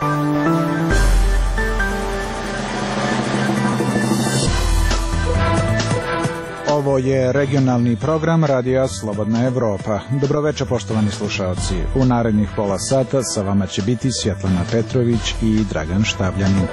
Ovo je regionalni program Radija Slobodna Evropa. Dobroveče, poštovani slušaoci. U narednih pola sata sa vama će biti Svjetlana Petrović i Dragan Štavljanin.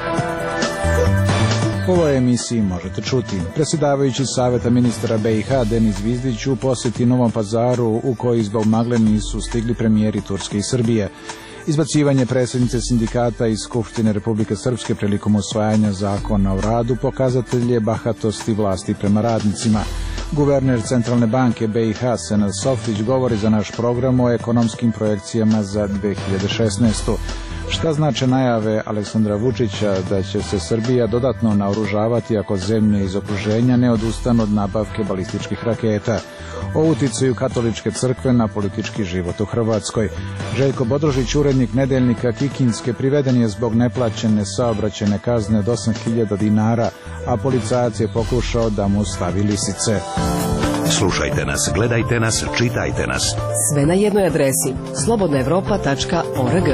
U ovoj emisiji možete čuti: predsjedavajući Saveta ministara BiH Denis Zvizdić u posjeti Novom Pazaru, u koji zbog magle nisu stigli premijeri Turske i Srbije; izbacivanje predsjednice sindikata iz Skupštine Republike Srpske prilikom usvajanja zakona o radu pokazatelj je bahatosti vlasti prema radnicima; guverner Centralne banke BiH Senad Softić govori za naš program o ekonomskim projekcijama za 2016. Šta znače najave Aleksandra Vučića da će se Srbija dodatno naoružavati ako zemlje iz okruženja ne odustanu od nabavke balističkih raketa; o uticaju katoličke crkve na politički život u Hrvatskoj. Željko Bodrožić, urednik nedeljnika Kikinske, priveden je zbog neplaćene saobraćajne kazne od 8.000 dinara, a policajac je pokušao da mu stavi lisice. Slušajte nas, gledajte nas, čitajte nas. Sve na jednoj adresi: slobodnaevropa.org.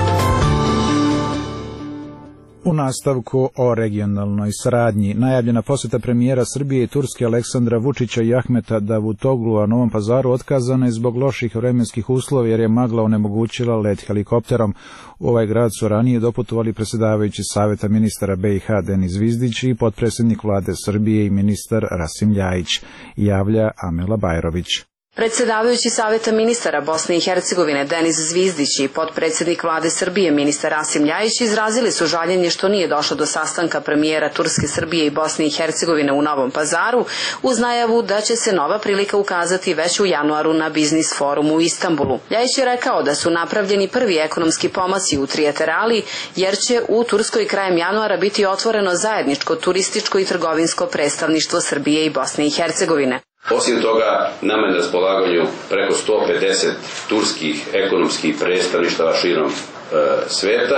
U nastavku o regionalnoj saradnji. Najavljena posjeta premijera Srbije i Turske Aleksandra Vučića i Ahmeta Davutoglua Novom Pazaru otkazana je zbog loših vremenskih uslova, jer je magla onemogućila let helikopterom. U ovaj grad su ranije doputovali predsjedavajući Saveta ministara BiH Denis Zvizdić i potpredsjednik vlade Srbije i ministar Rasim Ljajić, javlja Amela Bajrović. Predsjedavajući Saveta ministara Bosne i Hercegovine Denis Zvizdić i potpredsjednik vlade Srbije ministar Rasim Ljajić izrazili su žaljenje što nije došlo do sastanka premijera Turske, Srbije i Bosne i Hercegovine u Novom Pazaru, uz najavu da će se nova prilika ukazati već u januaru na biznis forumu u Istanbulu. Ljajić je rekao da su napravljeni prvi ekonomski pomaci u trilaterali, jer će u Turskoj krajem januara biti otvoreno zajedničko turističko i trgovinsko predstavništvo Srbije i Bosne i Hercegovine. Osim toga, nama je na raspolaganju preko 150 turskih ekonomskih predstavništava širom sveta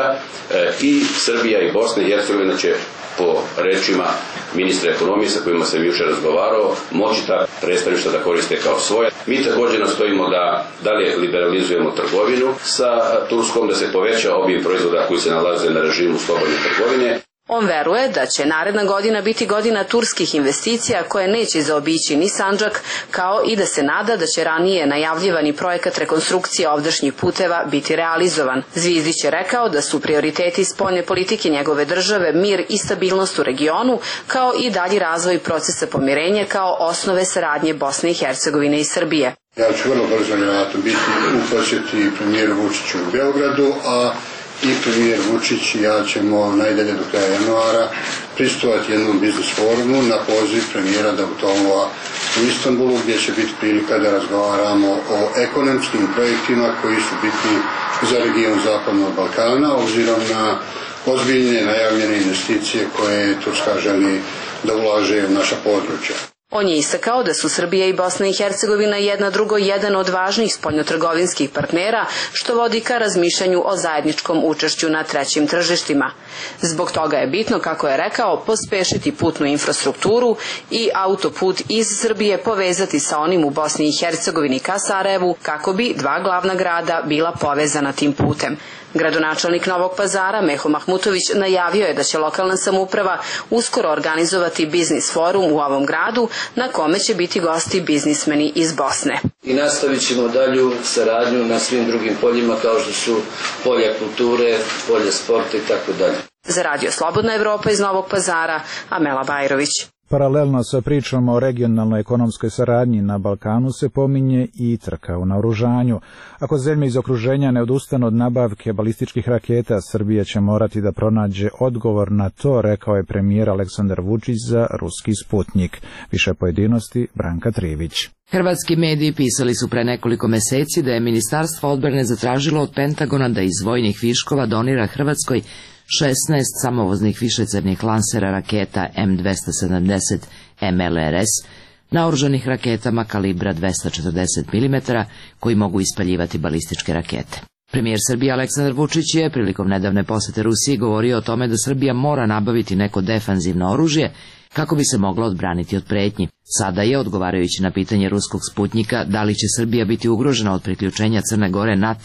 i Srbija i Bosna i Hercegovina će, po rečima ministra ekonomije sa kojima sam jučer razgovarao, moći ta predstavništva da koriste kao svoje. Mi također nastojimo da dalje liberalizujemo trgovinu sa Turskom, da se poveća obim proizvoda koji se nalaze na režimu slobodne trgovine. On veruje da će naredna godina biti godina turskih investicija koje neće zaobići ni Sandžak, kao i da se nada da će ranije najavljivani projekat rekonstrukcije ovdašnjih puteva biti realizovan. Zvizdić je rekao da su prioriteti spoljne politike njegove države mir i stabilnost u regionu, kao i dalji razvoj procesa pomirenja kao osnove saradnje Bosne i Hercegovine i Srbije. Ja ću vrlo brzo vjerojatno biti u posjeti premijeru Vučiću u Beogradu, a i premijer Vučić i ja ćemo najdalje do kraja januara prisustvovati jednom biznis forumu na poziv premijera Davutoglua u Istanbulu, gdje će biti prilika da razgovaramo o ekonomskim projektima koji su bitni za region Zapadnog Balkana, obzirom na ozbiljne najavljene investicije koje Turska želi da ulaže u naša područja. On je istakao da su Srbija i Bosna i Hercegovina jedna drugo jedan od važnih spoljnotrgovinskih partnera, što vodi ka razmišljanju o zajedničkom učešću na trećim tržištima. Zbog toga je bitno, kako je rekao, pospešiti putnu infrastrukturu i autoput iz Srbije povezati sa onim u Bosni i Hercegovini ka Sarajevu, kako bi dva glavna grada bila povezana tim putem. Gradonačelnik Novog Pazara Meho Mahmutović najavio je da će lokalna samouprava uskoro organizovati biznis forum u ovom gradu, na kome će biti gosti biznismeni iz Bosne. I nastavit ćemo dalju saradnju na svim drugim poljima, kao što su polja kulture, polja sporta i tako dalje. Za Radio Slobodna Evropa iz Novog Pazara, Amela Bajrović. Paralelno sa pričom o regionalnoj ekonomskoj saradnji na Balkanu se pominje i trka u naoružanju. Ako zemlje iz okruženja ne odustanu od nabavke balističkih raketa, Srbija će morati da pronađe odgovor na to, rekao je premijer Aleksandar Vučić za ruski Sputnjik. Više pojedinosti Branka Trivić. Hrvatski mediji pisali su pre nekoliko meseci da je Ministarstvo odbrane zatražilo od Pentagona da iz vojnih viškova donira Hrvatskoj 16 samovoznih višecevnih lansera raketa M270 MLRS, naoružanih raketama kalibra 240 mm koji mogu ispaljivati balističke rakete. Premijer Srbije Aleksandar Vučić je prilikom nedavne posete Rusiji govorio o tome da Srbija mora nabaviti neko defanzivno oružje kako bi se mogla odbraniti od pretnji. Sada je, odgovarajući na pitanje ruskog Sputnjika da li će Srbija biti ugrožena od priključenja Crne Gore NATO,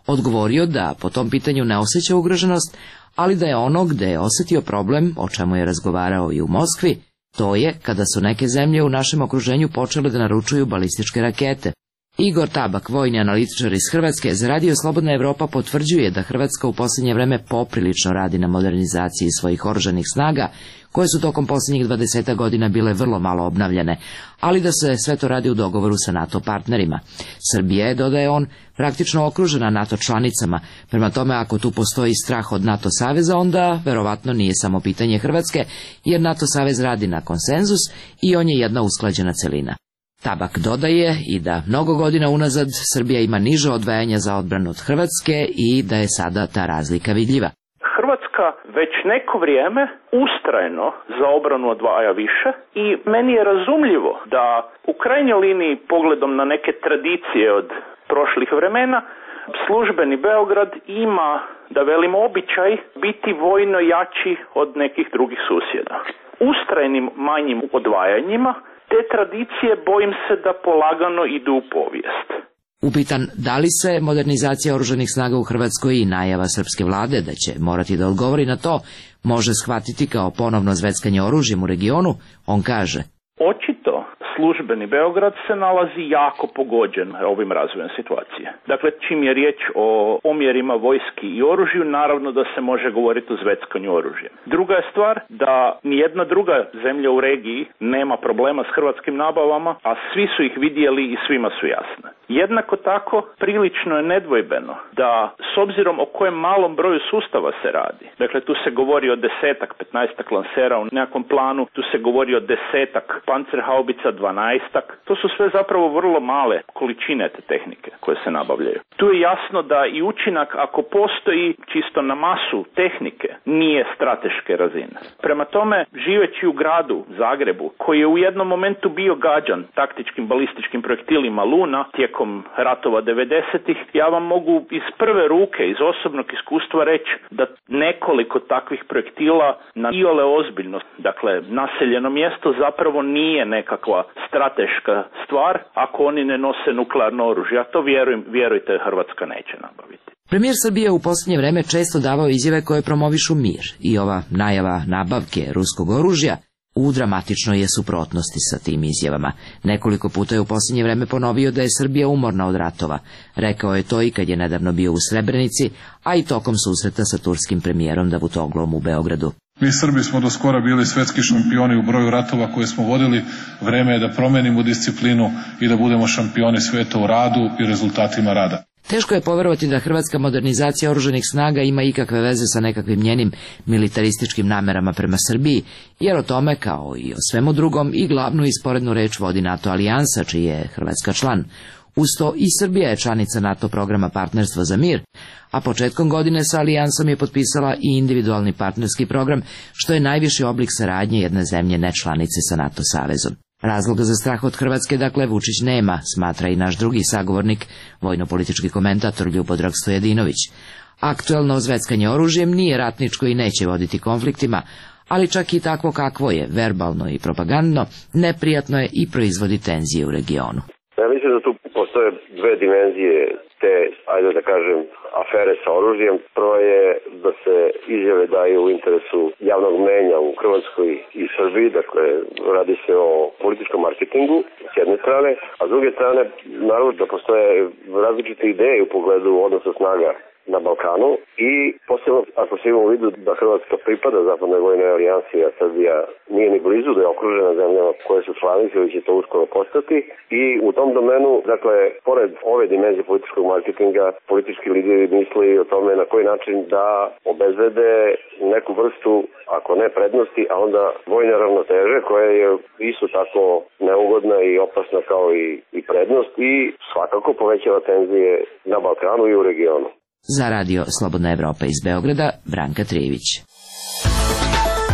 odgovorio da po tom pitanju ne osjeća ugroženost, ali da je ono gde je osjetio problem, o čemu je razgovarao i u Moskvi, to je kada su neke zemlje u našem okruženju počele da naručuju balističke rakete. Igor Tabak, vojni analitičar iz Hrvatske, za Radio Slobodna Evropa potvrđuje da Hrvatska u posljednje vreme poprilično radi na modernizaciji svojih oružanih snaga, koje su tokom posljednjih 20 godina bile vrlo malo obnavljane, ali da se sve to radi u dogovoru sa NATO partnerima. Srbija je, dodaje on, praktično okružena NATO članicama, prema tome ako tu postoji strah od NATO saveza, onda verovatno nije samo pitanje Hrvatske, jer NATO savez radi na konsenzus i on je jedna usklađena celina. Tabak dodaje i da mnogo godina unazad Srbija ima niže odvajanja za odbranu od Hrvatske i da je sada ta razlika vidljiva. Hrvatska već neko vrijeme ustrajno za obranu odvaja više i meni je razumljivo da u krajnjoj liniji pogledom na neke tradicije od prošlih vremena službeni Beograd ima, da velim, običaj biti vojno jači od nekih drugih susjeda. Ustrajnim manjim odvajanjima te tradicije bojim se da polagano idu u povijest. Upitan da li se modernizacija oružanih snaga u Hrvatskoj i najava srpske vlade da će morati da odgovori na to može shvatiti kao ponovno zveckanje oružjem u regionu, on kaže: Očito službeni Beograd se nalazi jako pogođen ovim razvojem situacije. Dakle, čim je riječ o omjerima vojski i oružju, naravno da se može govoriti o zveckanju oružjem. Druga je stvar da nijedna druga zemlja u regiji nema problema s hrvatskim nabavama, a svi su ih vidjeli i svima su jasne. Jednako tako, prilično je nedvojbeno da, s obzirom o kojem malom broju sustava se radi, dakle tu se govori o 10-ak, 15-ak lansera u nekakvom planu, tu se govori o 10-ak pancerhaubica, 12-ak, to su sve zapravo vrlo male količine te tehnike koje se nabavljaju. Tu je jasno da i učinak, ako postoji čisto na masu tehnike, nije strateške razine. Prema tome, živeći u gradu Zagrebu, koji je u jednom momentu bio gađan taktičkim balističkim projektilima Luna tijekom ratova 90-ih, ja vam mogu iz prve ruke, iz osobnog iskustva reći da nekoliko takvih projektila na iole ozbiljnost, dakle naseljeno mjesto, zapravo nije nekakva strateška stvar ako oni ne nose nuklearno oružje. Ja to vjerujte, Hrvatska neće nabaviti. Premijer Srbije u posljednje vreme često davao izjave koje promovišu mir i ova najava nabavke ruskog oružja u dramatičnoj je suprotnosti sa tim izjavama. Nekoliko puta je u posljednje vreme ponovio da je Srbija umorna od ratova. Rekao je to i kad je nedavno bio u Srebrenici, a i tokom susreta sa turskim premijerom Davutoglom u Beogradu. Mi Srbi smo do skora bili svetski šampioni u broju ratova koje smo vodili. Vreme je da promenimo disciplinu i da budemo šampioni sveta u radu i rezultatima rada. Teško je poverovati da hrvatska modernizacija oružanih snaga ima ikakve veze sa nekakvim njenim militarističkim namerama prema Srbiji, jer o tome, kao i o svemu drugom, i glavnu i sporednu reč vodi NATO alijansa, čiji je Hrvatska član. Uz to i Srbija je članica NATO programa Partnerstvo za mir, a početkom godine sa alijansom je potpisala i individualni partnerski program, što je najviši oblik saradnje jedne zemlje nečlanice sa NATO savezom. Razloga za strah od Hrvatske, dakle, Vučić nema, smatra i naš drugi sagovornik, vojno-politički komentator Ljubodrag Stojadinović. Aktuelno zveckanje oružjem nije ratničko i neće voditi konfliktima, ali čak i takvo kakvo je, verbalno i propagandno, neprijatno je i proizvodi tenzije u regionu. Ja mislim da tu postoje dve dimenzije te, ajde da kažem, afere sa oružjem. Prva je da se izjave daju u interesu javnog mnjenja u Hrvatskoj i Srbiji, dakle radi se o političkom marketingu s jedne strane, a s druge strane naravno da postoje različite ideje u pogledu odnosa snaga na Balkanu i posebno ako se ima u vidu da Hrvatska pripada zapadnoj vojnoj alijansi, a Srbija nije ni blizu da je okružena zemljama koje su članice ili će to uskoro postati i u tom domenu, dakle, pored ove dimenzije političkog marketinga, politički lideri misli o tome na koji način da obezbede neku vrstu, ako ne prednosti, a onda vojne ravnoteže koja je isto tako neugodna i opasna kao i prednost i svakako povećava tenzije na Balkanu i u regionu. Za Radio Slobodna Evropa iz Beograda, Branka Trijević.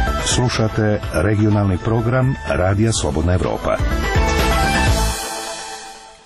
Slušate regionalni program Radija Slobodna Evropa.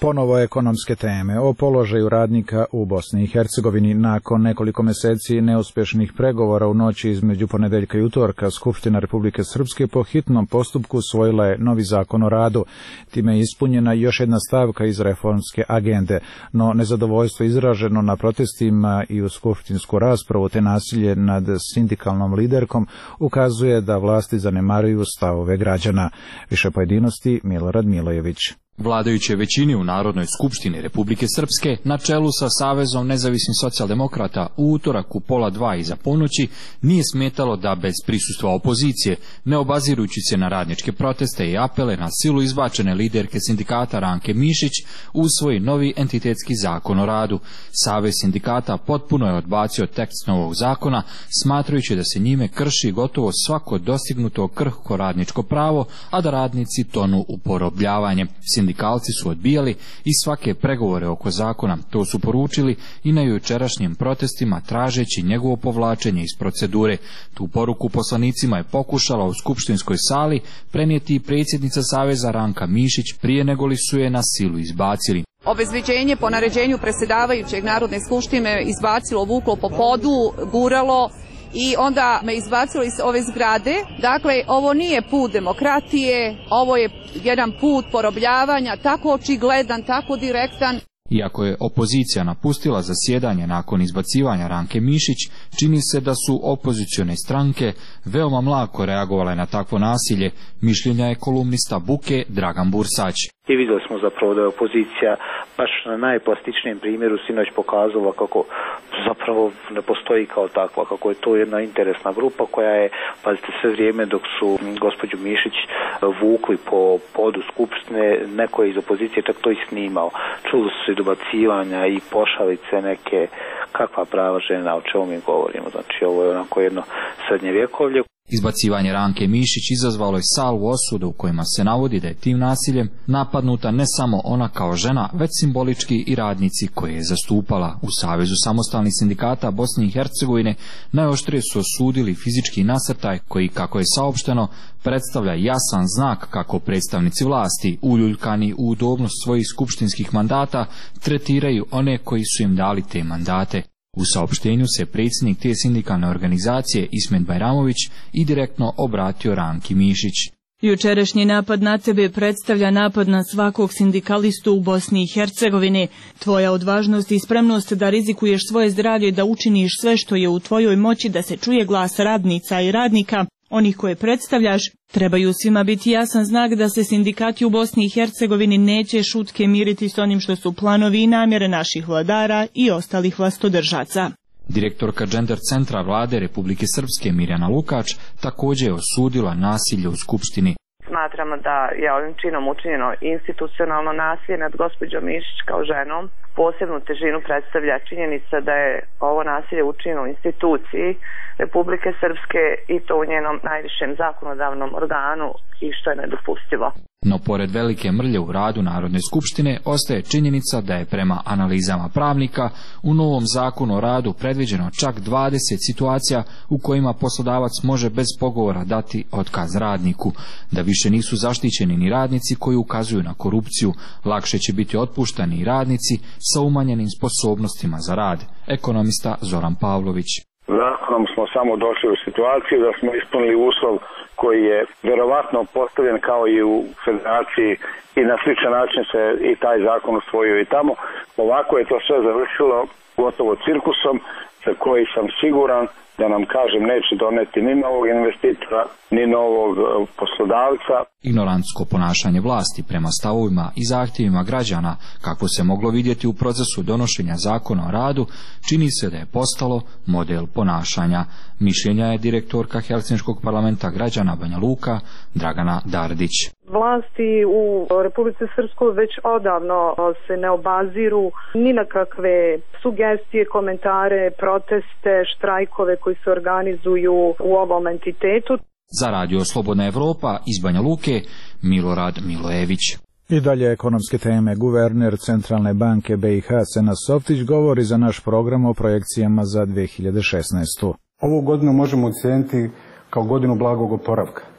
Ponovo ekonomske teme o položaju radnika u Bosni i Hercegovini. Nakon nekoliko meseci neuspješnih pregovora u noći između ponedeljka i utorka, Skupština Republike Srpske po hitnom postupku usvojila je novi zakon o radu. Time je ispunjena još jedna stavka iz reformske agende, no nezadovoljstvo izraženo na protestima i u skupštinsku raspravu te nasilje nad sindikalnom liderkom ukazuje da vlasti zanemaruju stavove građana. Više pojedinosti Milorad Milojević. Vladajuće većini u Narodnoj skupštini Republike Srpske na čelu sa Savezom nezavisnih socijaldemokrata u utorak u 1:30 iza ponoći nije smetalo da bez prisustva opozicije, ne obazirujući se na radničke proteste i apele na silu izbačene liderke sindikata Ranke Mišić, usvoji novi entitetski zakon o radu. Savez sindikata potpuno je odbacio tekst novog zakona, smatrajući da se njime krši gotovo svako dostignuto krhko radničko pravo, a da radnici tonu u porobljavanje. Sindikalci su odbijali i svake pregovore oko zakona, to su poručili i na jučerašnjim protestima tražeći njegovo povlačenje iz procedure. Tu poruku poslanicima je pokušala u skupštinskoj sali prenijeti predsjednica Saveza Ranka Mišić prije nego li su je na silu izbacili. Obezbeđenje po naređenju predsjedavajućeg Narodne skupštine izbacilo, vuklo po podu, guralo i onda me izbacilo iz ove zgrade. Dakle, ovo nije put demokratije, ovo je jedan put porobljavanja, tako očigledan, tako direktan. Iako je opozicija napustila zasjedanje nakon izbacivanja Ranke Mišić, čini se da su opozicione stranke veoma mlako reagovale na takvo nasilje, mišljenja je kolumnista Buke Dragan Bursać. I vidjeli smo zapravo da je opozicija baš na najplastičnijem primjeru sinoć pokazala kako zapravo ne postoji kao takva, kako je to jedna interesna grupa koja je, pazite, sve vrijeme dok su gospođu Mišić vukli po podu skupštine, neko je iz opozicije čak to i snimao. Čuli su se dobacivanja i pošalice neke, kakva prava žena, o čemu mi govorimo. Znači ovo je onako jedno srednjevjekovlje. Izbacivanje Ranke Mišić izazvalo je salvu osuda u kojima se navodi da je tim nasiljem napadnuta ne samo ona kao žena, već simbolički i radnici koje je zastupala. U Savezu samostalnih sindikata Bosne i Hercegovine najoštrije su osudili fizički nasrtaj koji, kako je saopšteno, predstavlja jasan znak kako predstavnici vlasti, uljuljkani u udobnost svojih skupštinskih mandata, tretiraju one koji su im dali te mandate. U saopštenju se predsjednik te sindikalne organizacije Ismet Bajramović i direktno obratio Ranki Mišić. Jučerašnji napad na tebe predstavlja napad na svakog sindikalistu u Bosni i Hercegovini. Tvoja odvažnost i spremnost da rizikuješ svoje zdravlje i da učiniš sve što je u tvojoj moći da se čuje glas radnica i radnika, onih koje predstavljaš, trebaju svima biti jasan znak da se sindikati u Bosni i Hercegovini neće šutke miriti s onim što su planovi i namjere naših vladara i ostalih vlastodržaca. Direktorka Gender centra Vlade Republike Srpske Mirjana Lukač također je osudila nasilje u Skupštini. Smatramo da je ovim činom učinjeno institucionalno nasilje nad gospođom Mišić kao ženom. Posebnu težinu predstavlja činjenica da je ovo nasilje učinjeno u instituciji Republike Srpske i to u njenom najvišem zakonodavnom organu i što je nedopustivo. No pored velike mrlje u radu Narodne skupštine ostaje činjenica da je prema analizama pravnika u novom zakonu o radu predviđeno čak 20 situacija u kojima poslodavac može bez pogovora dati otkaz radniku. Da više nisu zaštićeni ni radnici koji ukazuju na korupciju, lakše će biti otpuštani i radnici sa umanjenim sposobnostima za rad. Ekonomista Zoran Pavlović. Zakonom smo samo došli u situaciju da smo ispunili uslov koji je vjerovatno postavljen kao i u federaciji i na sličan način se i taj zakon usvojio i tamo. Ovako je to sve završilo gotovo cirkusom za koji sam siguran da nam, kažem, neće doneti ni novog investitora, ni novog poslodavca. Ignorantsko ponašanje vlasti prema stavovima i zahtjevima građana, kako se moglo vidjeti u procesu donošenja zakona o radu, čini se da je postalo model ponašanja. Mišljenja je direktorka Helsinškog parlamenta građana Banja Luka, Dragana Dardić. Vlasti u Republici Srpskoj već odavno se ne obaziru ni na kakve sugestije, komentare, proteste, štrajkove koji se organizuju u ovom entitetu. Za Radio Slobodna Evropa iz Banja Luke, Milorad Milojević. I dalje ekonomske teme. Guverner Centralne banke BiH Senad Softić govori za naš program o projekcijama za 2016. Ovu godinu možemo ocijeniti kao godinu blagog oporavka.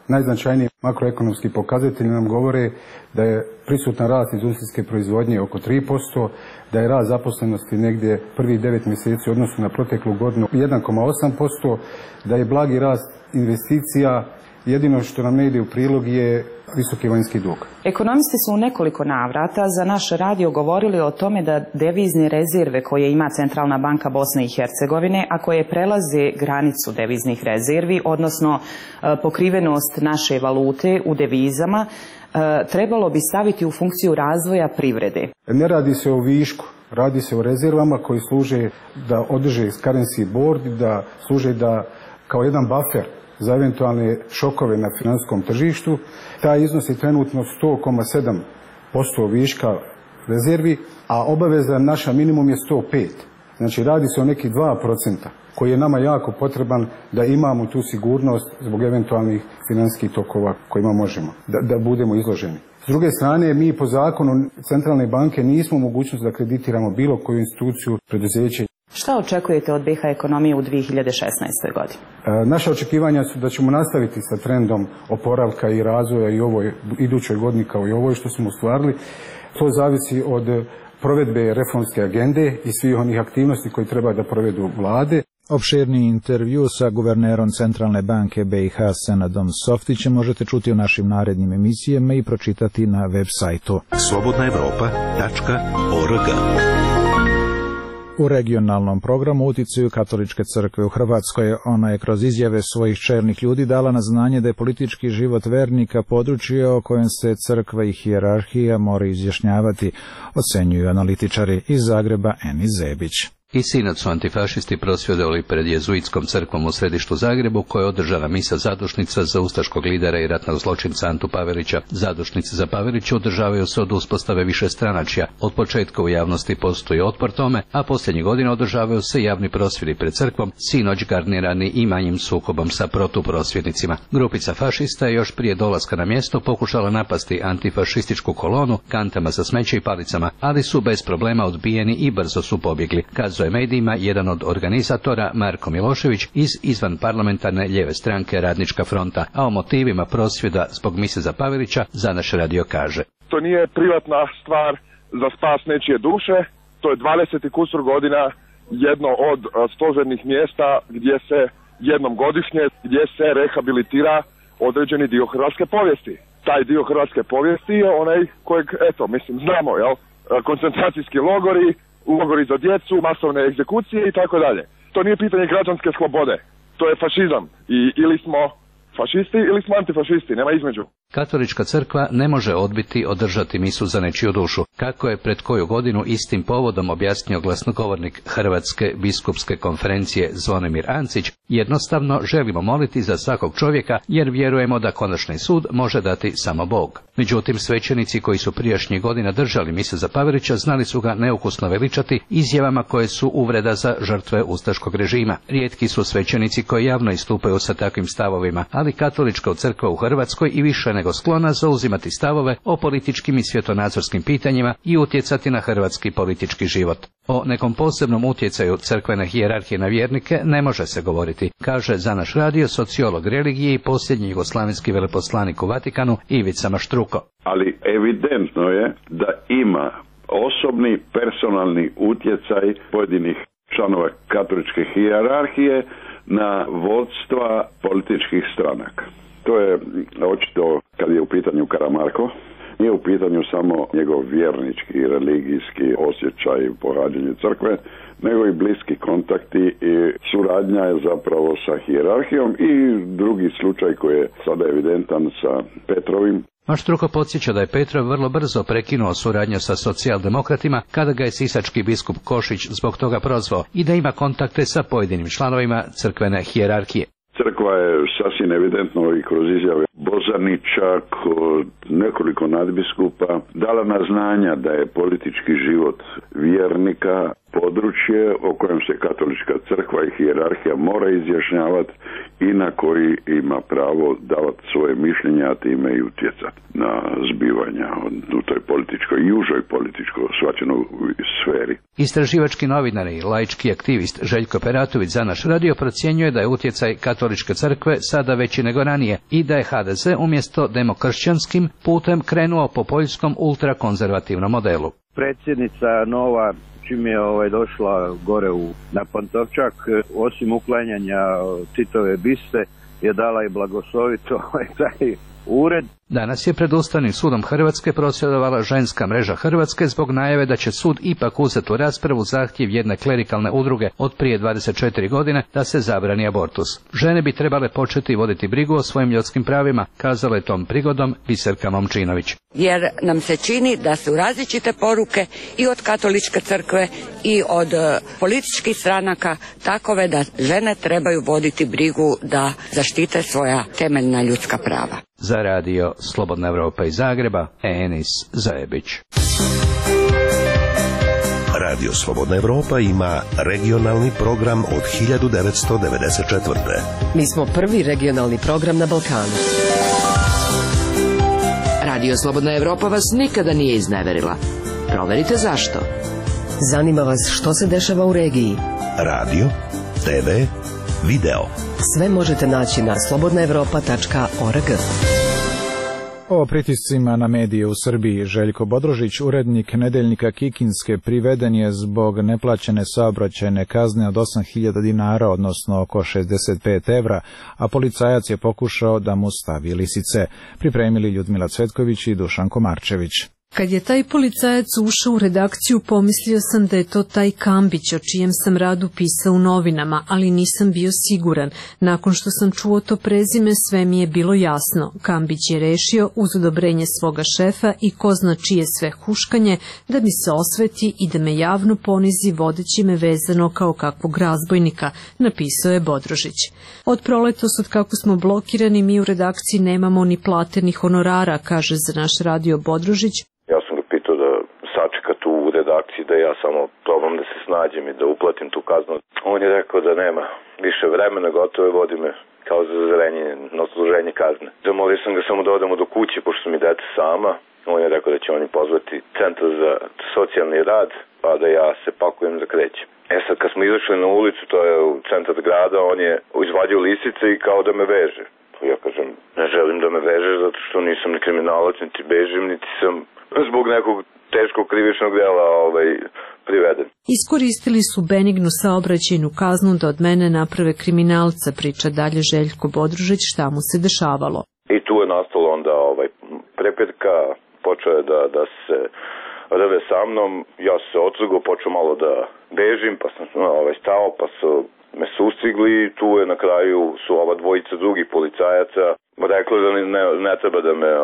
Najznačajniji makroekonomski pokazatelji nam govore da je prisutan rast industrijske proizvodnje oko 3%, da je rast zaposlenosti negdje prvih 9 mjeseci u odnosu na proteklu godinu 1,8%, da je blagi rast investicija. Jedino što nam ne ide u prilog je visoki vanjski dug. Ekonomisti su u nekoliko navrata za naš radio govorili o tome da devizne rezerve koje ima Centralna banka Bosne i Hercegovine, a koje prelaze granicu deviznih rezervi, odnosno pokrivenost naše valute u devizama, trebalo bi staviti u funkciju razvoja privrede. Ne radi se o višku, radi se o rezervama koji služe da održe currency board, da služe da kao jedan buffer za eventualne šokove na financijskom tržištu. Taj iznos je trenutno 100,7% viška rezervi, a obaveza naša minimum je 105. Znači radi se o nekih 2% koji je nama jako potreban da imamo tu sigurnost zbog eventualnih financijskih tokova kojima možemo da budemo izloženi. S druge strane, mi po zakonu Centralne banke nismo u mogućnosti da kreditiramo bilo koju instituciju, preduzeće. Šta očekujete od BiH ekonomije u 2016. godini? Naša očekivanja su da ćemo nastaviti sa trendom oporavka i razvoja i ovoj idućoj godini kao i ovoj što smo ostvarili. To zavisi od provedbe reformske agende i svih onih aktivnosti koje treba da provedu vlade. Opširni intervju sa guvernerom Centralne banke BiH Senadom Softićem možete čuti u našim narednim emisijama i pročitati na web sajtu slobodnaevropa.org. U regionalnom programu uticaju Katoličke crkve u Hrvatskoj. Ona je kroz izjave svojih čelnih ljudi dala na znanje da je politički život vernika područje o kojem se crkva i hijerarhija mora izjašnjavati, ocenjuju analitičari iz Zagreba Eni Zebić. I sinoć su antifašisti prosvjedovali pred jezuitskom crkvom u središtu Zagrebu, koja je održana misa zadušnica za ustaškog lidera i ratnog zločinca Antu Pavelića. Zadušnice za Pavelića održavaju se od uspostave višestranačja. Od početka u javnosti postoji otpor tome, a posljednjih godina održavaju se javni prosvjedi pred crkvom, sinoć garnirani i manjim sukobom sa protuprosvjednicima. Grupica fašista je još prije dolaska na mjesto pokušala napasti antifašističku kolonu kantama za smeće i palicama, ali su bez problema odbijeni i brzo su pobjegli. Kazao je medijima jedan od organizatora, Marko Milošević, iz izvanparlamentarne lijeve stranke Radnička fronta, a o motivima prosvjeda zbog mise za Pavelića za naš radio kaže: To nije privatna stvar za spas nečije duše, to je 20 i kusur godina jedno od stožernih mjesta gdje se jednom godišnje, gdje se rehabilitira određeni dio hrvatske povijesti. Taj dio hrvatske povijesti je onaj kojeg, znamo, koncentracijski logori za djecu, masovne egzekucije i tako dalje. To nije pitanje građanske slobode, to je fašizam i ili smo fašisti ili smo antifašisti, nema između. Katolička crkva ne može odbiti održati misu za nečiju dušu, kako je pred koju godinu istim povodom objasnio glasnogovornik Hrvatske biskupske konferencije Zvonimir Ancić. Jednostavno želimo moliti za svakog čovjeka jer vjerujemo da konačni sud može dati samo Bog. Međutim, svećenici koji su prijašnjih godina držali mise za Pavelića znali su ga neukusno veličati izjavama koje su uvreda za žrtve ustaškog režima. Rijetki su svećenici koji javno istupaju sa takvim stavovima, ali Katolička crkva u Hrvatskoj i više nego sklona zauzimati stavove o političkim i svjetonazorskim pitanjima i utjecati na hrvatski politički život. O nekom posebnom utjecaju crkvene hijerarhije na vjernike ne može se govoriti, kaže za naš radio sociolog religije i posljednji jugoslavenski veleposlanik u Vatikanu Ivica Maštruko. Ali evidentno je da ima osobni, personalni utjecaj pojedinih članova katoličke hijerarhije na vodstva političkih stranaka. To je očito kad je u pitanju Karamarko, nije u pitanju samo njegov vjernički, religijski osjećaj pohađanja crkve, nego i bliski kontakti i suradnja je zapravo sa hijerarhijom i drugi slučaj koji je sada evidentan sa Petrovim. Maštruko podsjeća da je Petrov vrlo brzo prekinuo suradnju sa socijaldemokratima kada ga je sisački biskup Košić zbog toga prozvao i da ima kontakte sa pojedinim članovima crkvene hijerarhije. Crkva je sasvim evidentno i kroz izjave Bozanića kod nekoliko nadbiskupa dala na znanja da je politički život vjernika područje o kojem se katolička crkva i hijerarhija mora izjašnjavati i na koji ima pravo davati svoje mišljenja, a time i utjecati na zbivanja u toj političkoj i užoj političkoj shvaćenoj sferi. Istraživački novinar i laički aktivist Željko Peratović za naš radio procjenjuje da je utjecaj katoličke crkve sada veći nego ranije i da je HDZ umjesto demokršćanskim putem krenuo po poljskom ultrakonzervativnom modelu. Predsjednica nova, čim je došla gore na Pantovčak, osim uklanjanja Titove biste, je dala i blagoslovito taj ured. Danas je pred Ustavnim sudom Hrvatske prosvjedovala Ženska mreža Hrvatske zbog najave da će sud ipak uzeti u raspravu zahtjev jedne klerikalne udruge od prije 24 godine da se zabrani abortus. Žene bi trebale početi voditi brigu o svojim ljudskim pravima, kazala je tom prigodom Biserka Momčinović. Jer nam se čini da su različite poruke i od katoličke crkve i od političkih stranaka takove da žene trebaju voditi brigu da zaštite svoja temeljna ljudska prava. Za radio Slobodna Evropa iz Zagreba, Enis Zajebić. Radio Slobodna Evropa ima regionalni program od 1994. Mi smo prvi regionalni program na Balkanu. Radio Slobodna Evropa vas nikada nije izneverila. Proverite zašto. Zanima vas što se dešava u regiji. Radio, TV, video. Sve možete naći na slobodnaevropa.org. O pritiscima na medije u Srbiji Željko Bodrožić, urednik nedeljnika Kikinske, priveden je zbog neplaćene saobraćajne kazne od 8.000 dinara, odnosno oko 65 evra, a policajac je pokušao da mu stavi lisice. Pripremili Ljudmila Cvetković i Dušan Komarčević. Kad je taj policajac ušao u redakciju, pomislio sam da je to taj Kambić o čijem sam radu pisao u novinama, ali nisam bio siguran. Nakon što sam čuo to prezime, sve mi je bilo jasno. Kambić je rešio, uz odobrenje svoga šefa i ko zna čije sve huškanje, da mi se osveti i da me javno ponizi vodeći me vezano kao kakvog razbojnika, napisao je Bodrožić. Od proletos, od kako smo blokirani, mi u redakciji nemamo ni plate ni honorara, kaže za naš radio Bodrožić. Ja sam ga pitao da sačeka tu u redakciji, da ja samo probam da se snađem i da uplatim tu kaznu. On je rekao da nema više vremena, gotovo je, vodi me kao za zrenje na odsluženje kazne. Zamolio sam ga samo da odemo do kuće, pošto su mi dete sama. On je rekao da će oni pozvati centar za socijalni rad, pa da ja se pakujem za krećem. Sad kad smo izašli na ulicu, to je u centar grada, on je izvadio lisice i kao da me veže. Ja kažem, ne želim da me vežeš zato što nisam ni kriminalac, niti bežim, niti sam zbog nekog teškog krivičnog dela priveden. Iskoristili su benignu saobraćajnu kaznu da od mene naprave kriminalca, priča dalje Željko Bodrožić, šta mu se dešavalo. I tu je nastalo onda prepirka, počeo je da se rve sa mnom, ja sam se otrgao, počeo malo da bežim, pa sam stao, pa su me sustigli i tu je na kraju su ova dvojica drugih policajaca rekli da ne treba da me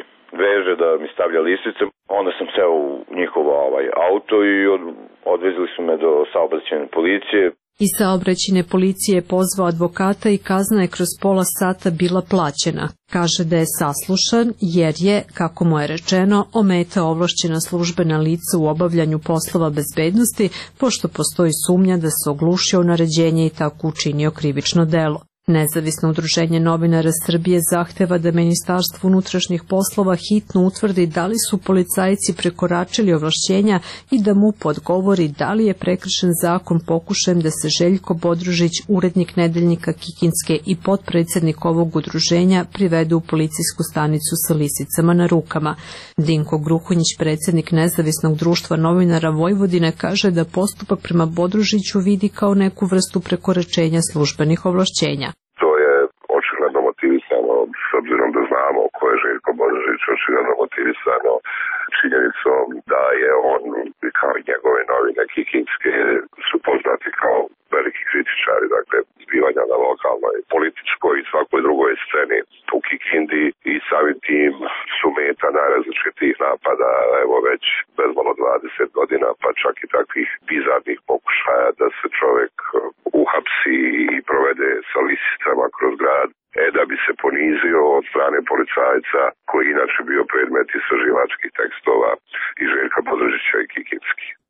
veže, da mi stavlja lisice. Onda sam seo u njihovo auto i odvezli su me do saobraćajne policije. Iz saobraćajne policije je pozvao advokata i kazna je kroz pola sata bila plaćena. Kaže da je saslušan jer je, kako mu je rečeno, ometao ovlašćena službena lica u obavljanju poslova bezbednosti, pošto postoji sumnja da se oglušio naređenje i tako učinio krivično delo. Nezavisno udruženje novinara Srbije zahteva da Ministarstvo unutrašnjih poslova hitno utvrdi da li su policajci prekoračili ovlašćenja i da MUP odgovori da li je prekršen zakon pokušajem da se Željko Bodrožić, urednik nedeljnika Kikinske i potpredsjednik ovog udruženja, privedu u policijsku stanicu sa lisicama na rukama. Dinko Gruhonjić, predsjednik Nezavisnog društva novinara Vojvodine, kaže da postupak prema Bodrožiću vidi kao neku vrstu prekoračenja službenih ovlašćenja. To je očigledno motivisano, s obzirom da znamo ko je Željko Bodrožić, očigledno motivisano činjenicom da je on, kao i njegove novine Kikinske, su poznati kao veliki kritičari, dakle, zbivanja na lokalnoj, političkoj i svakoj drugoj sceni u Kikindi i samim tim su meta najrazličitih napada, evo već bezmalo 20 godina, pa čak i takvih bizarnih pokušaja da se čovjek uhapsi i provede sa lisicama kroz grad, da bi se ponizio od strane policajca koji inače bio predmet istraživačkih tekstova i Željka Bodrožića i Kikinski.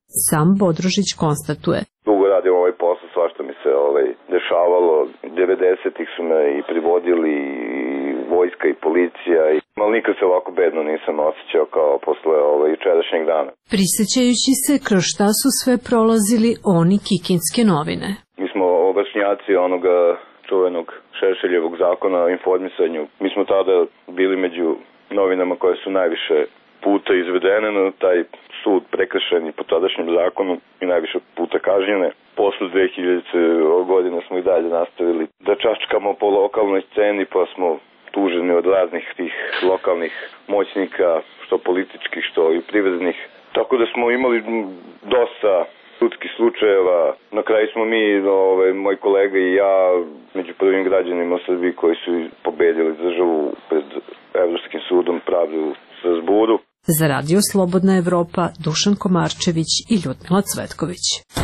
Sam Bodružić konstatuje. Dugo radim ovaj posao, svašta mi se dešavalo. 90-ih su me i privodili i vojska i policija, ali nikad se ovako bedno nisam osjećao kao posle jučerašnjeg dana. Prisećajući se kroz šta su sve prolazili oni Kikinske novine. Mi smo obašnjaci onoga čuvenog Šešeljevog zakona o informisanju. Mi smo tada bili među novinama koje su najviše puta izvedene na taj sud prekršeni po tadašnjem zakonu i najviše puta kažnjene. Posle 2000. godine smo i dalje nastavili da čačkamo po lokalnoj sceni, pa smo tuženi od raznih tih lokalnih moćnika, što političkih, što i privrednih. Tako da smo imali dosta sudskih slučajeva. Na kraju smo mi, moj kolega i ja, među prvim građanima Srbije koji su pobedili državu pred Evropskim sudom pravde u Strasburu. Za Radio Slobodna Evropa, Dušan Komarčević i Ljudmila Cvetković.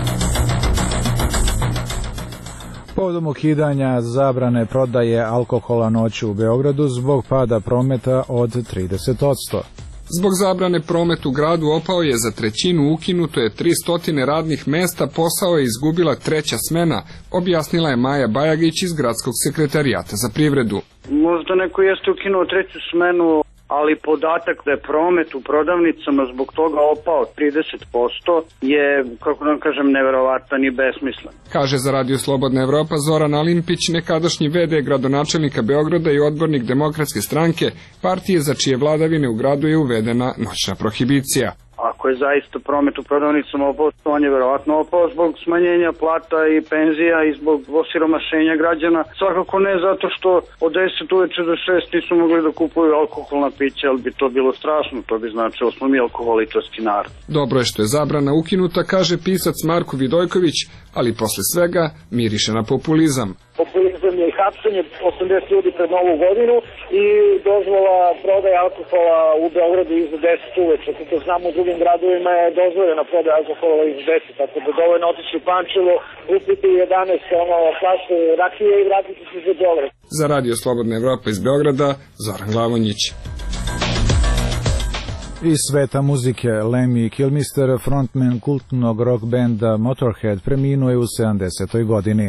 Povodom ukidanja zabrane prodaje alkohola noću u Beogradu zbog pada prometa od 30%. Zbog zabrane promet u gradu opao je za trećinu, ukinuto je 300 radnih mesta, posao je izgubila treća smena, objasnila je Maja Bajagić iz Gradskog sekretarijata za privredu. Možda neko jeste ukinuo treću smenu, ali podatak da je promet u prodavnicama zbog toga opao 30% je, kako da kažem, neverovatan i besmislen. Kaže za Radio Slobodna Evropa Zoran Alimpić, nekadašnji VD gradonačelnika Beograda i odbornik Demokratske stranke, partije za čije vladavine u gradu je uvedena noćna prohibicija. Ako je zaista promet u prodavnicama opao, on je verovatno opao zbog smanjenja plata i penzija i zbog osiromašenja građana. Svakako ne zato što od 10 uveče do 6 nisu mogli da kupuju alkoholna pića, ali bi to bilo strašno, to bi značilo smo mi alkoholičarski narod. Dobro je što je zabrana ukinuta, kaže pisac Marko Vidojković, ali posle svega miriše na populizam. Populizam je i hapšenje 80 ljudi pred Novu godinu i dozvola prodaje alkohola u Beogradu iza 10 uveče. Kako znamo, u drugim gradovima je dozvoljena prodaja alkohola iza 10, tako da dovoljno otići u Pančevo, kupiti 11 flaše rakije i vratiti se za Beograd. Za Radio Slobodna Evropa iz Beograda, Zoran Glavonjić. Iz sveta muzike Lemmy Kilmister, frontman kultnog rock benda Motorhead, preminuo je u 70. godini.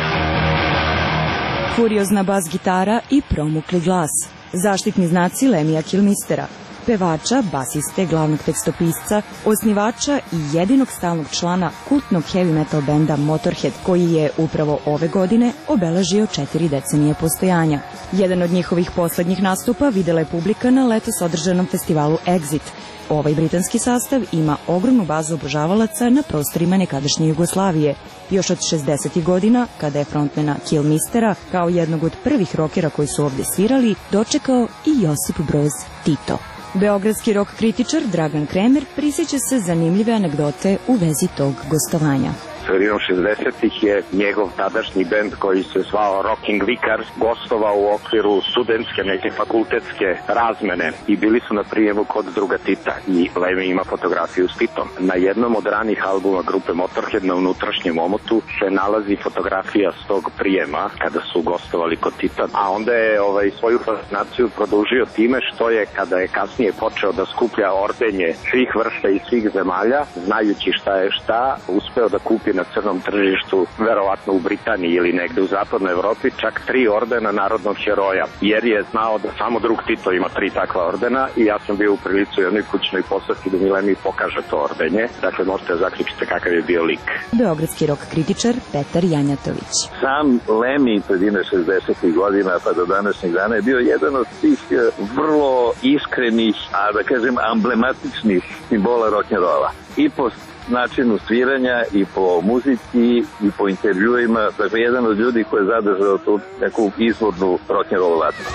Kuriozna bas gitara i promukli glas. Zaštitni znaci Lemmya Kilmistera, pevača, basiste, glavnog tekstopisca, osnivača i jedinog stalnog člana kultnog heavy metal benda Motorhead, koji je upravo ove godine obeležio 4 decenije postojanja. Jedan od njihovih poslednjih nastupa videla je publika na letos održanom festivalu Exit. Ovaj britanski sastav ima ogromnu bazu obožavalaca na prostorima nekadašnje Jugoslavije. Još od 60. godina, kada je frontmana Kilmistera, kao jednog od prvih rokera koji su ovde svirali, dočekao i Josip Broz Tito. Beogradski rock kritičar Dragan Kremer prisjeća se zanimljive anegdote u vezi tog gostovanja. Sredinom 60-ih je njegov tadašnji bend koji se zvao Rocking Vicar gostovao u okviru studentske neke fakultetske razmene i bili su na prijemu kod druga Tita i Lemmy ima fotografiju s Titom. Na jednom od ranih albuma grupe Motorhead na unutrašnjem omotu se nalazi fotografija s tog prijema kada su gostovali kod Tita, a onda je svoju fascinaciju produžio time što je kada je kasnije počeo da skuplja ordenje svih vrsta i svih zemalja, znajući šta je šta, uspeo da kupi na crnom tržištu, verovatno u Britaniji ili negde u zapadnoj Evropi, čak 3 ordena narodnog heroja, jer je znao da samo drug Tito ima 3 takva ordena i ja sam bio u prilici u jednoj kućnoj poseti da mi Lemmy pokaže to ordenje. Dakle, možete zaključiti kakav je bio lik. Beogradski rock kritičar Petar Janjatović. Sam Lemmy predine 60. godina pa do današnjeg dana je bio jedan od tih vrlo iskrenih, a da kažem emblematičnih simbola rock'n'rolla. I po načinu sviranja i po muzici i po intervjuima, dakle jedan od ljudi koji je zadržao tu neku izvornu rock'n'roll vatru.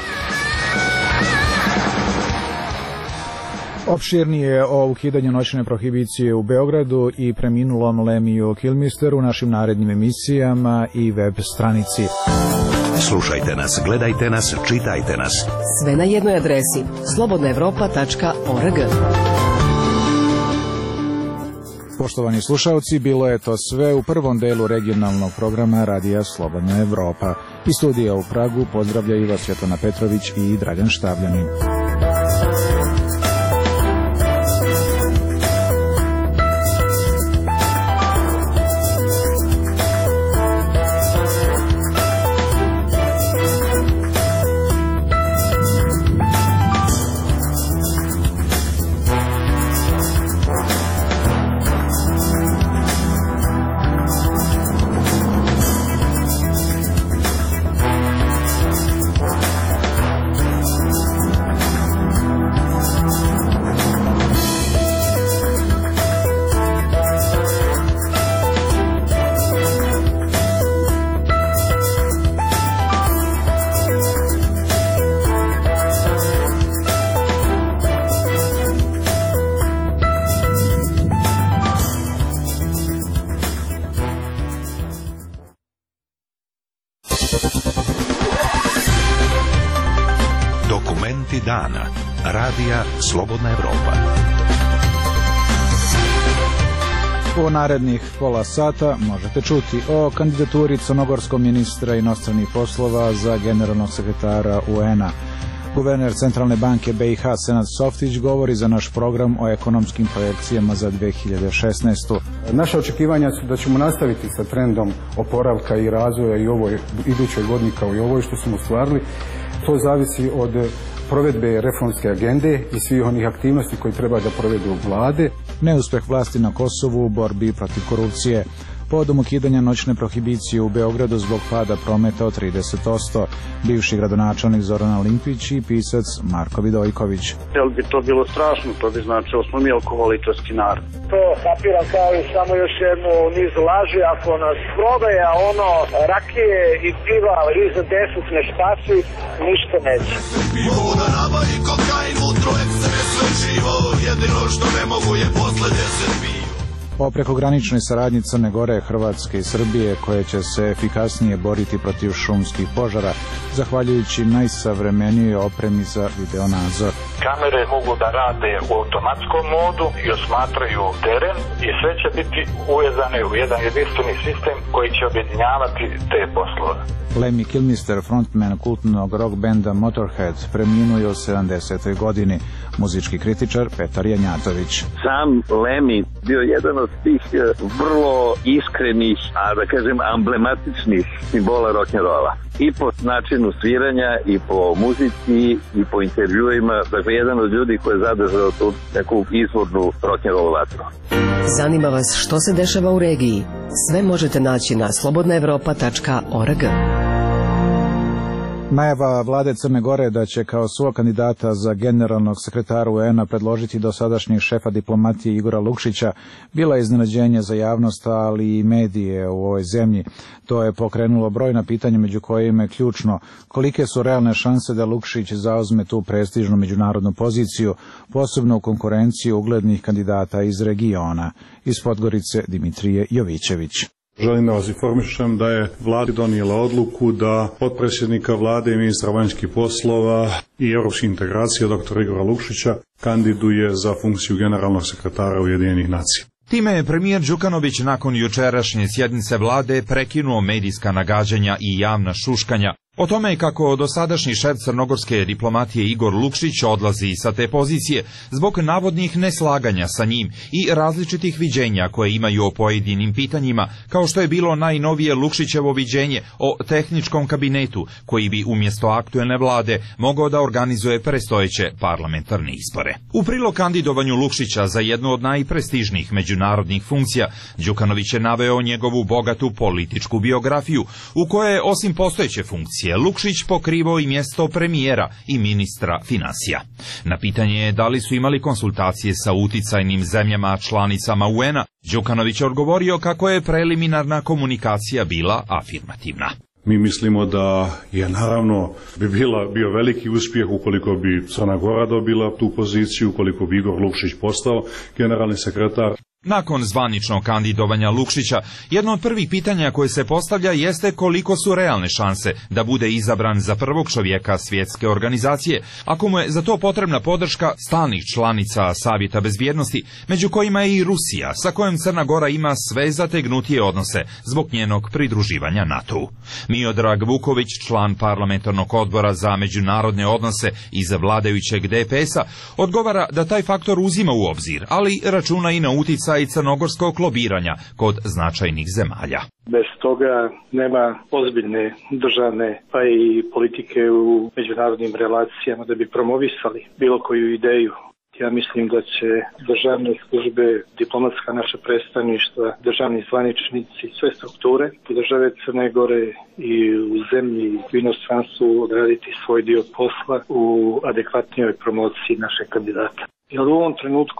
Opširnije o ukidanju noćne prohibicije u Beogradu i preminulom Lemmyu Kilmisteru u našim narednim emisijama i web stranici. Slušajte nas, gledajte nas, čitajte nas. Sve na jednoj adresi slobodnaevropa.org. Poštovani slušalci, bilo je to sve u prvom delu regionalnog programa Radija Slobodna Evropa. Iz studija u Pragu pozdravljaju vas Svetlana Petrović i Dragan Štavljanin. Dokumenti dana. Radija Slobodna Evropa. U narednih pola sata možete čuti o kandidaturi crnogorskog ministra inostranih poslova za generalnog sekretara UN-a. Guverner Centralne banke BiH Senad Softić govori za naš program o ekonomskim projekcijama za 2016. Naše očekivanja su da ćemo nastaviti sa trendom oporavka i razvoja i ovoj idućoj godini kao i ovoj što smo ostvarili. To zavisi od provedbe reformske agende i svih onih aktivnosti koje treba da provedu vlade. Neuspeh vlasti na Kosovu u borbi protiv korupcije. Povodom ukidanja noćne prohibicije u Beogradu zbog pada prometa od 30%. Bivši gradonačelnik Zoran Olimpić i pisac Marko Vidojković. Jel bi to bilo strašno, to bi značilo smo mi alkoholičarski narod. To kapiram kao i samo još jednu niz laži, ako nas prodaje ono rakije i piva iza 10 ne spasi, ništa neće. Mogu da nabavi kokain, utro, eksere, sve živo, jedino što ne mogu je posle 10 piva. O prekograničnoj saradnji Crne Gore, Hrvatske i Srbije koje će se efikasnije boriti protiv šumskih požara, zahvaljujući najsavremenijoj opremi za videonadzor. Kamere mogu da rade u automatskom modu i osmatraju teren i sve će biti uvezane u jedan jedinstveni sistem koji će objedinjavati te poslove. Lemmy Kilmister, frontman kultnog rock benda Motorhead, preminuo je u 70. godini. Muzički kritičar Petar Janjatović. Sam Lemmy bio jedan od tih vrlo iskrenih, a da kažem amblematičnih simbola rock'n'rolla. I po načinu sviranja, i po muzici, i po intervjuima. Dakle, jedan od ljudi koji je zadržao tu neku izvornu rock'n'roll vatru. Zanima vas što se dešava u regiji? Sve možete naći na slobodnaevropa.org. Najava vlade Crne Gore da će kao svog kandidata za generalnog sekretara UN-a predložiti dosadašnjeg šefa diplomatije Igora Lukšića bila je iznenađenje za javnost, ali i medije u ovoj zemlji. To je pokrenulo brojna pitanja, među kojima je ključno kolike su realne šanse da Lukšić zauzme tu prestižnu međunarodnu poziciju, posebno u konkurenciji uglednih kandidata iz regiona. Iz Podgorice Dimitrije Jovićević. Želim da vas informišem da je vlada donijela odluku da potpredsjednika vlade i ministra vanjskih poslova i europskih integracija dr. Igora Lukšića kandiduje za funkciju generalnog sekretara Ujedinjenih nacija. Time je premijer Đukanović nakon jučerašnje sjednice vlade prekinuo medijska nagađanja i javna šuškanja o tome kako dosadašnji šef crnogorske diplomatije Igor Lukšić odlazi sa te pozicije zbog navodnih neslaganja sa njim i različitih viđenja koje imaju o pojedinim pitanjima, kao što je bilo najnovije Lukšićevo viđenje o tehničkom kabinetu koji bi umjesto aktuelne vlade mogao da organizuje predstojeće parlamentarne izbore. U prilog kandidovanju Lukšića za jednu od najprestižnijih međunarodnih funkcija, Đukanović je naveo njegovu bogatu političku biografiju u kojoj je osim postojeće funkcije Lukšić pokrivao i mjesto premijera i ministra finansija. Na pitanje da li su imali konsultacije sa uticajnim zemljama članicama UN-a, Đukanović je odgovorio kako je preliminarna komunikacija bila afirmativna. Mi mislimo da je naravno bio veliki uspjeh ukoliko bi Crna Gora dobila tu poziciju, ukoliko bi Igor Lukšić postao generalni sekretar. Nakon zvaničnog kandidovanja Lukšića, jedno od prvih pitanja koje se postavlja jeste koliko su realne šanse da bude izabran za prvog čovjeka svjetske organizacije, ako mu je za to potrebna podrška stalnih članica Savjeta bezbjednosti, među kojima je i Rusija, sa kojom Crna Gora ima sve zategnutije odnose zbog njenog pridruživanja NATO-u. Miodrag Vuković, član parlamentarnog odbora za međunarodne odnose iz vladajućeg DPS-a, odgovara da taj faktor uzima u obzir, ali računa i na uticaj i crnogorskog lobiranja kod značajnih zemalja. Bez toga nema ozbiljne državne pa i politike u međunarodnim relacijama da bi promovisali bilo koju ideju. Ja mislim da će državne službe, diplomatska naša predstavništva, državni zvaničnici, sve strukture države Crne Gore i u zemlji i u inostranstvu odraditi svoj dio posla u adekvatnijoj promociji našeg kandidata. Jer u ovom trenutku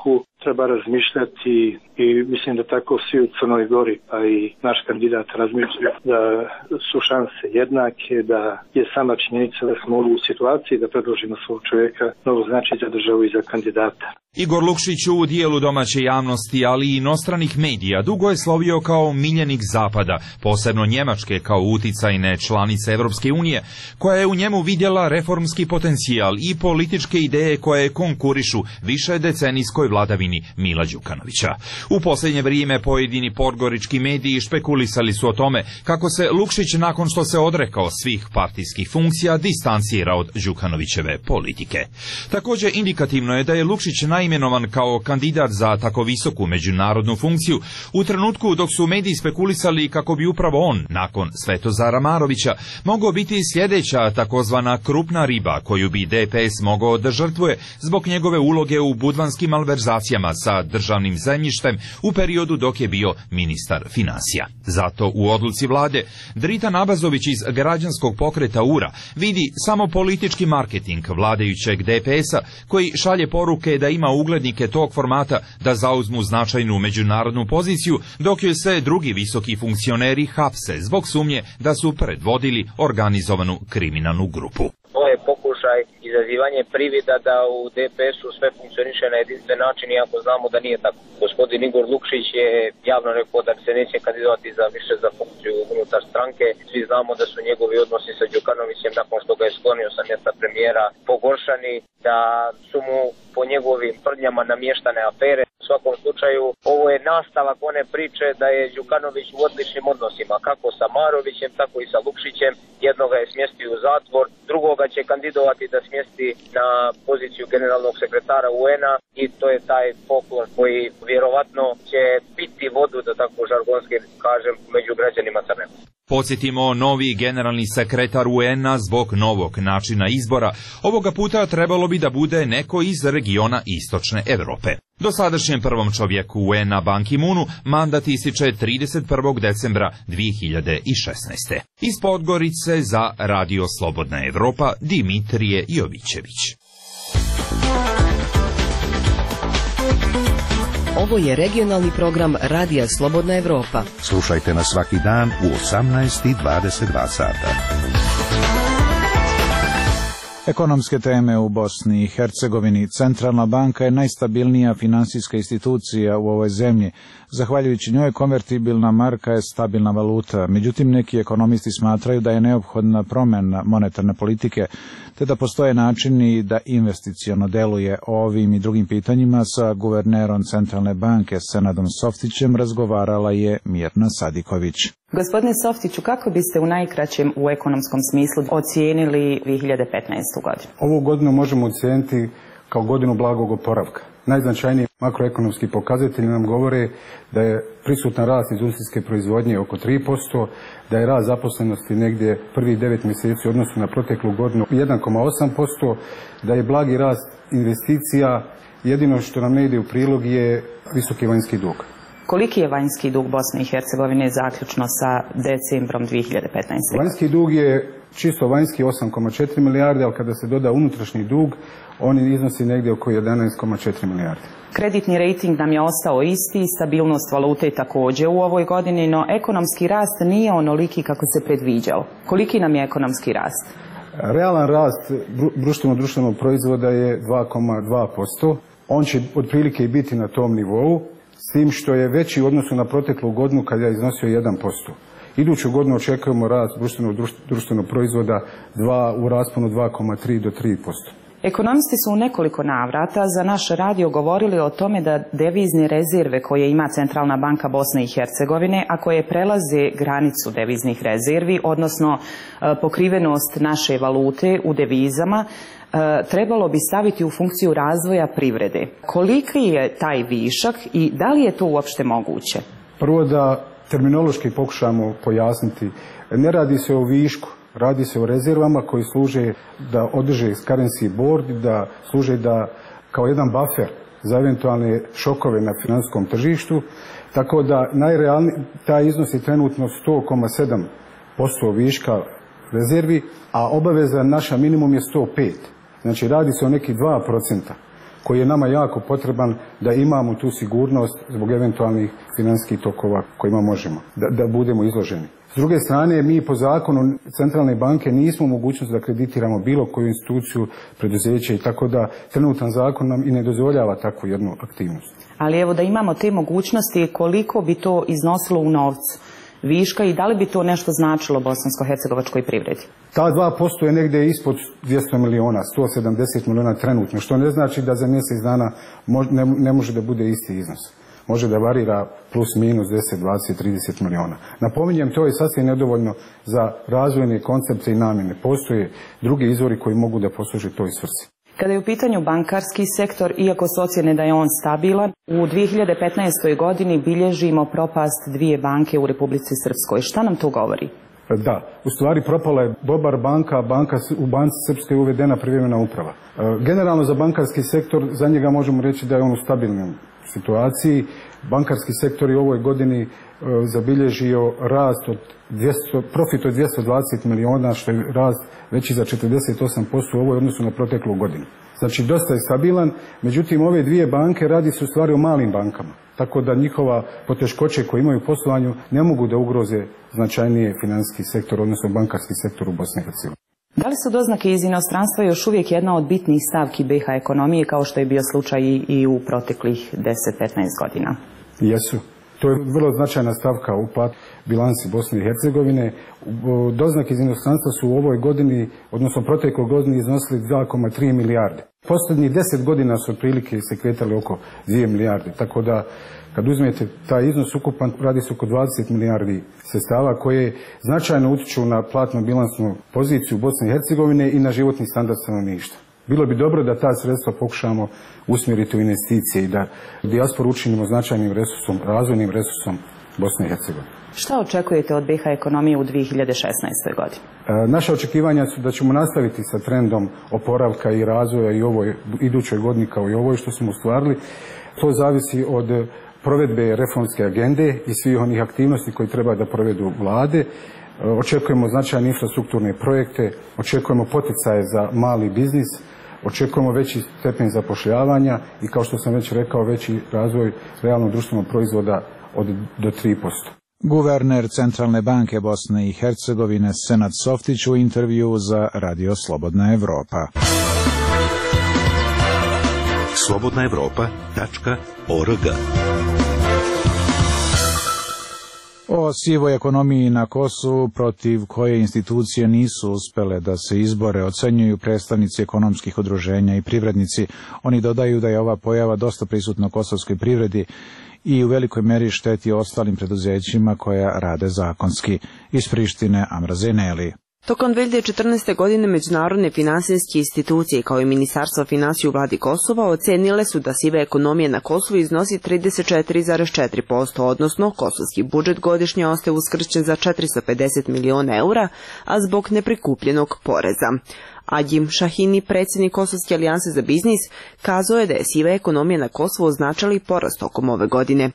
treba razmišljati i mislim da tako svi u Crnoj Gori, pa i naš kandidat razmišlja da su šanse jednake, da je sama činjenica da smo u situaciji da predložimo svog čovjeka mnogo znači za državu i za kandidata. Igor Lukšić u dijelu domaće javnosti, ali i inostranih medija, dugo je slovio kao miljenik Zapada, posebno Njemačke kao uticajne članice Evropske unije, koja je u njemu vidjela reformski potencijal i političke ideje koje konkurišu više decenijskoj vladavini Mila Đukanovića. U posljednje vrijeme pojedini podgorički mediji špekulisali su o tome kako se Lukšić nakon što se odrekao svih partijskih funkcija distancira od Đukanovićeve politike. Također indikativno je da je Lukšić naimenovan kao kandidat za tako visoku međunarodnu funkciju u trenutku dok su mediji spekulisali kako bi upravo on, nakon Svetozara Marovića, mogao biti sljedeća takozvana krupna riba koju bi DPS mogao da žrtvuje zbog njegove uloge u budvanskim malverzacijama sa državnim zemljištem u periodu dok je bio ministar financija. Zato u odluci vlade Drita Nabazović iz građanskog pokreta URA vidi samo politički marketing vladajućeg DPS-a koji šalje poruke da ima uglednike tog formata da zauzmu značajnu međunarodnu poziciju, dok joj se drugi visoki funkcioneri hapse zbog sumnje da su predvodili organizovanu kriminalnu grupu. To je pokušaj izazivanje privida da u DPS-u sve funkcioniše na jedinstven način, iako znamo da nije tako. Gospodin Igor Lukšić je javno rekao da se neće kandidovati za više za funkciju unutar stranke. Svi znamo da su njegovi odnosi sa Đukanovićem nakon što ga je sklonio sa mjesta premijera pogoršani, da su mu po njegovim tvrdnjama namještane afere. U svakom slučaju, ovo je nastavak one priče da je Đukanović u odličnim odnosima, kako sa Marovićem, tako i sa Lukšićem. Jednoga je smjestio u zatvor, drugoga će kandidovati da smjesti na poziciju generalnog sekretara UN-a i to je taj folklor koji vjerovatno će piti vodu, da tako žargonski kažem, među građanima Crne Gore. Podsjetimo, novi generalni sekretar UN-a zbog novog načina izbora ovoga puta trebalo bi da bude neko iz regiona Istočne Europe. Dosadašnjem prvom čovjeku UN-a Ban Ki-moonu mandat ističe 31. decembra 2016. Iz Podgorice za Radio Slobodna Evropa Dimitrije Jovićević. Ovo je regionalni program Radija Slobodna Evropa. Slušajte nas svaki dan u 18:22 sata. Ekonomske teme u Bosni i Hercegovini. Centralna banka je najstabilnija finansijska institucija u ovoj zemlji. Zahvaljujući njoj konvertibilna marka je stabilna valuta. Međutim, neki ekonomisti smatraju da je neophodna promjena monetarne politike, te da postoje načini da investiciono deluje o ovim i drugim pitanjima. Sa guvernerom Centralne banke Senadom Softićem razgovarala je Mirna Sadiković. Gospodine Softiću, kako biste u najkraćem u ekonomskom smislu ocijenili 2015. godinu? Ovu godinu možemo ocijeniti kao godinu blagog oporavka. Najznačajniji makroekonomski pokazatelji nam govore da je prisutan rast industrijske proizvodnje oko 3%, da je rast zaposlenosti negdje prvih 9 mjeseci u odnosu na proteklu godinu 1,8%, da je blagi rast investicija. Jedino što nam ne ide u prilog je visoki vanjski dug. Koliki je vanjski dug Bosne i Hercegovine zaključno sa decembrom 2015. Vanjski dug je čisto vanjski 8,4 milijarde, ali kada se doda unutrašnji dug, on iznosi negdje oko 11,4 milijarde. Kreditni rejting nam je ostao isti, stabilnost valute također u ovoj godini, no ekonomski rast nije onoliki kako se predviđao. Koliki nam je ekonomski rast? Realan rast društvenog proizvoda je 2,2%. On će otprilike i biti na tom nivou, s tim što je veći u odnosu na proteklu godinu kada je iznosio 1%. Iduću godinu očekujemo rast društvenog proizvoda u rasponu 2,3 do 3%. Ekonomisti su u nekoliko navrata za naš radio govorili o tome da devizne rezerve koje ima Centralna banka Bosne i Hercegovine, a koje prelaze granicu deviznih rezervi, odnosno pokrivenost naše valute u devizama, trebalo bi staviti u funkciju razvoja privrede. Koliki je taj višak i da li je to uopšte moguće? Prvo da terminološki pokušamo pojasniti. Ne radi se o višku, radi se o rezervama koji služe da održe currency board, da služe da kao jedan buffer za eventualne šokove na financijskom tržištu. Tako da najrealniji taj iznos je trenutno 100,7% viška rezervi, a obaveza naša minimum je 105%. Znači radi se o neki 2%. koji je nama jako potreban da imamo tu sigurnost zbog eventualnih financijskih tokova kojima možemo, da budemo izloženi. S druge strane, mi po zakonu centralne banke nismo u mogućnosti da kreditiramo bilo koju instituciju, preduzeće i tako da trenutan zakon nam i ne dozvoljava takvu jednu aktivnost. Ali evo da imamo te mogućnosti, koliko bi to iznosilo u novcu viška i da li bi to nešto značilo bosansko-hercegovačkoj privredi? Ta 2% je negdje ispod 200 miliona, 170 miliona trenutno, što ne znači da za mjesec dana ne može da bude isti iznos. Može da varira plus minus 10, 20, 30 miliona. Napominjem, to je sasvim nedovoljno za razvojne koncepte i namjene. Postoje drugi izvori koji mogu da posluže toj svrsi. Kada je u pitanju bankarski sektor, iako se ocjene da je on stabilan, u 2015. godini bilježimo propast 2 banke u Republici Srpskoj. Šta nam to govori? Da, u stvari propala je Bobar banka, u banci Srpskoj je uvedena privremena uprava. Generalno za bankarski sektor, za njega možemo reći da je on u stabilnoj situaciji. Bankarski sektor je u ovoj godini zabilježio rast profit od 220 miliona, što je rast veći za 48% u ovoj odnosu na proteklu godinu. Znači, dosta je stabilan, međutim, ove 2 banke radi se u stvari o malim bankama, tako da njihova poteškoće koje imaju u poslovanju ne mogu da ugroze značajnije financijski sektor, odnosno bankarski sektor u Bosni i Hercegovini. Da li su doznake iz inostranstva još uvijek jedna od bitnih stavki BiH ekonomije, kao što je bio slučaj i u proteklih 10-15 godina? Jesu. To je vrlo značajna stavka u bilansi Bosne i Hercegovine. Doznake iz inostranstva su u ovoj godini, odnosno protekloj godini, iznosili 2,3 milijarde. Posljednjih 10 godina su otprilike se kretali oko 2 milijarde. Tako da, kad uzmete taj iznos ukupan, radi se oko 20 milijardi sredstava koje značajno utiču na platno-bilansnu poziciju Bosne i Hercegovine i na životni standard stanovništva. Bilo bi dobro da ta sredstva pokušamo usmjeriti u investicije i da dijasporu učinimo značajnim resursom, razvojnim resursom Bosne i Hercegovine. Šta očekujete od BiH ekonomije u 2016. godini? Naše očekivanja su da ćemo nastaviti sa trendom oporavka i razvoja i ovoj idućoj godini kao i ovoj što smo ostvarili. To zavisi od provedbe reformske agende i svih onih aktivnosti koje treba da provedu vlade. Očekujemo značajne infrastrukturne projekte, očekujemo poticaje za mali biznis, očekujemo veći stepen zapošljavanja i, kao što sam već rekao, veći razvoj realnog društvenog proizvoda do 3%. Guverner Centralne banke Bosne i Hercegovine Senad Softić u intervju za Radio Slobodna Evropa. slobodnaevropa.org. O sivoj ekonomiji na Kosovu, protiv koje institucije nisu uspele da se izbore, ocenjuju predstavnici ekonomskih udruženja i privrednici. Oni dodaju da je ova pojava dosta prisutna u kosovskoj privredi i u velikoj meri šteti ostalim preduzećima koja rade zakonski. Iz Prištine, Amra Zeneli. Tokom 2014. godine međunarodne finansijske institucije kao i Ministarstvo financija u vladi Kosova ocenile su da siva ekonomija na Kosovu iznosi 34,4%, odnosno kosovski budžet godišnje ostaje uskrćen za 450 miliona eura, a zbog neprikupljenog poreza. Adjim Šahini, predsjednik Kosovske alijanse za biznis, kazao je da je siva ekonomija na Kosovu označali porast tokom ove godine.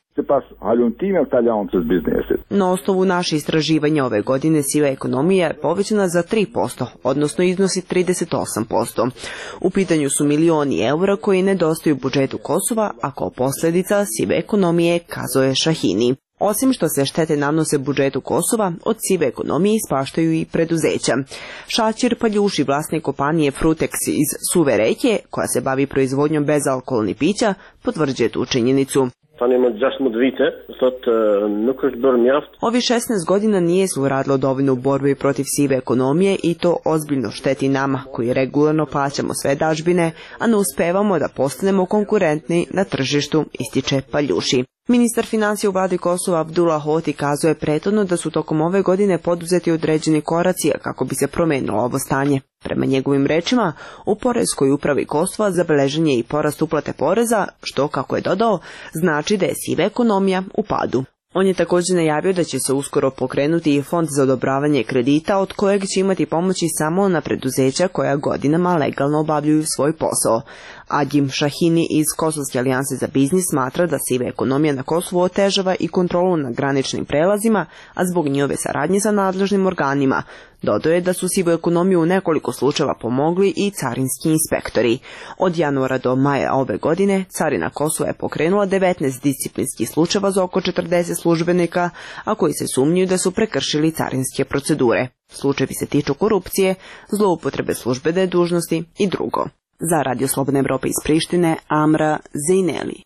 Na osnovu naše istraživanja ove godine siva ekonomija je povećana za 3%, odnosno iznosi 38%. U pitanju su milioni eura koji nedostaju budžetu Kosova, a kao posljedica sive ekonomije, kazao je Šahini. Osim što se štete nanose budžetu Kosova, od sive ekonomije ispaštaju i preduzeća. Šačir Paljuši, vlasnik kompanije Frutex iz Suve Reke, koja se bavi proizvodnjom bezalkoholnih pića, potvrđuje tu činjenicu. Ovi 16 godina nije se uradilo dovoljno u borbi protiv sive ekonomije i to ozbiljno šteti nama, koji regularno plaćamo sve dažbine, a ne uspevamo da postanemo konkurentni na tržištu, ističe Paljuši. Ministar financija u vladi Kosova Abdullah Hoti kazuje prethodno da su tokom ove godine poduzeti određeni koraci kako bi se promenilo ovo stanje. Prema njegovim rečima, u Poreskoj upravi Kosova zabeležen je i porast uplate poreza, što, kako je dodao, znači da je siva ekonomija u padu. On je također najavio da će se uskoro pokrenuti i fond za odobravanje kredita, od kojeg će imati pomoći samo na preduzeća koja godinama legalno obavljaju svoj posao. Agim Šahini iz Kosovske alijanse za biznis smatra da siva ekonomija na Kosovu otežava i kontrolu na graničnim prelazima, a zbog njihove saradnje sa nadležnim organima. Dodao je da su sivu ekonomiju u nekoliko slučajeva pomogli i carinski inspektori. Od januara do maja ove godine Carina Kosova je pokrenula 19 disciplinskih slučajeva za oko 40 službenika, a koji se sumnjuju da su prekršili carinske procedure. Slučajevi se tiču korupcije, zloupotrebe službene dužnosti i drugo. Za Radio Slobodna Evropa iz Prištine, Amra Zejneli.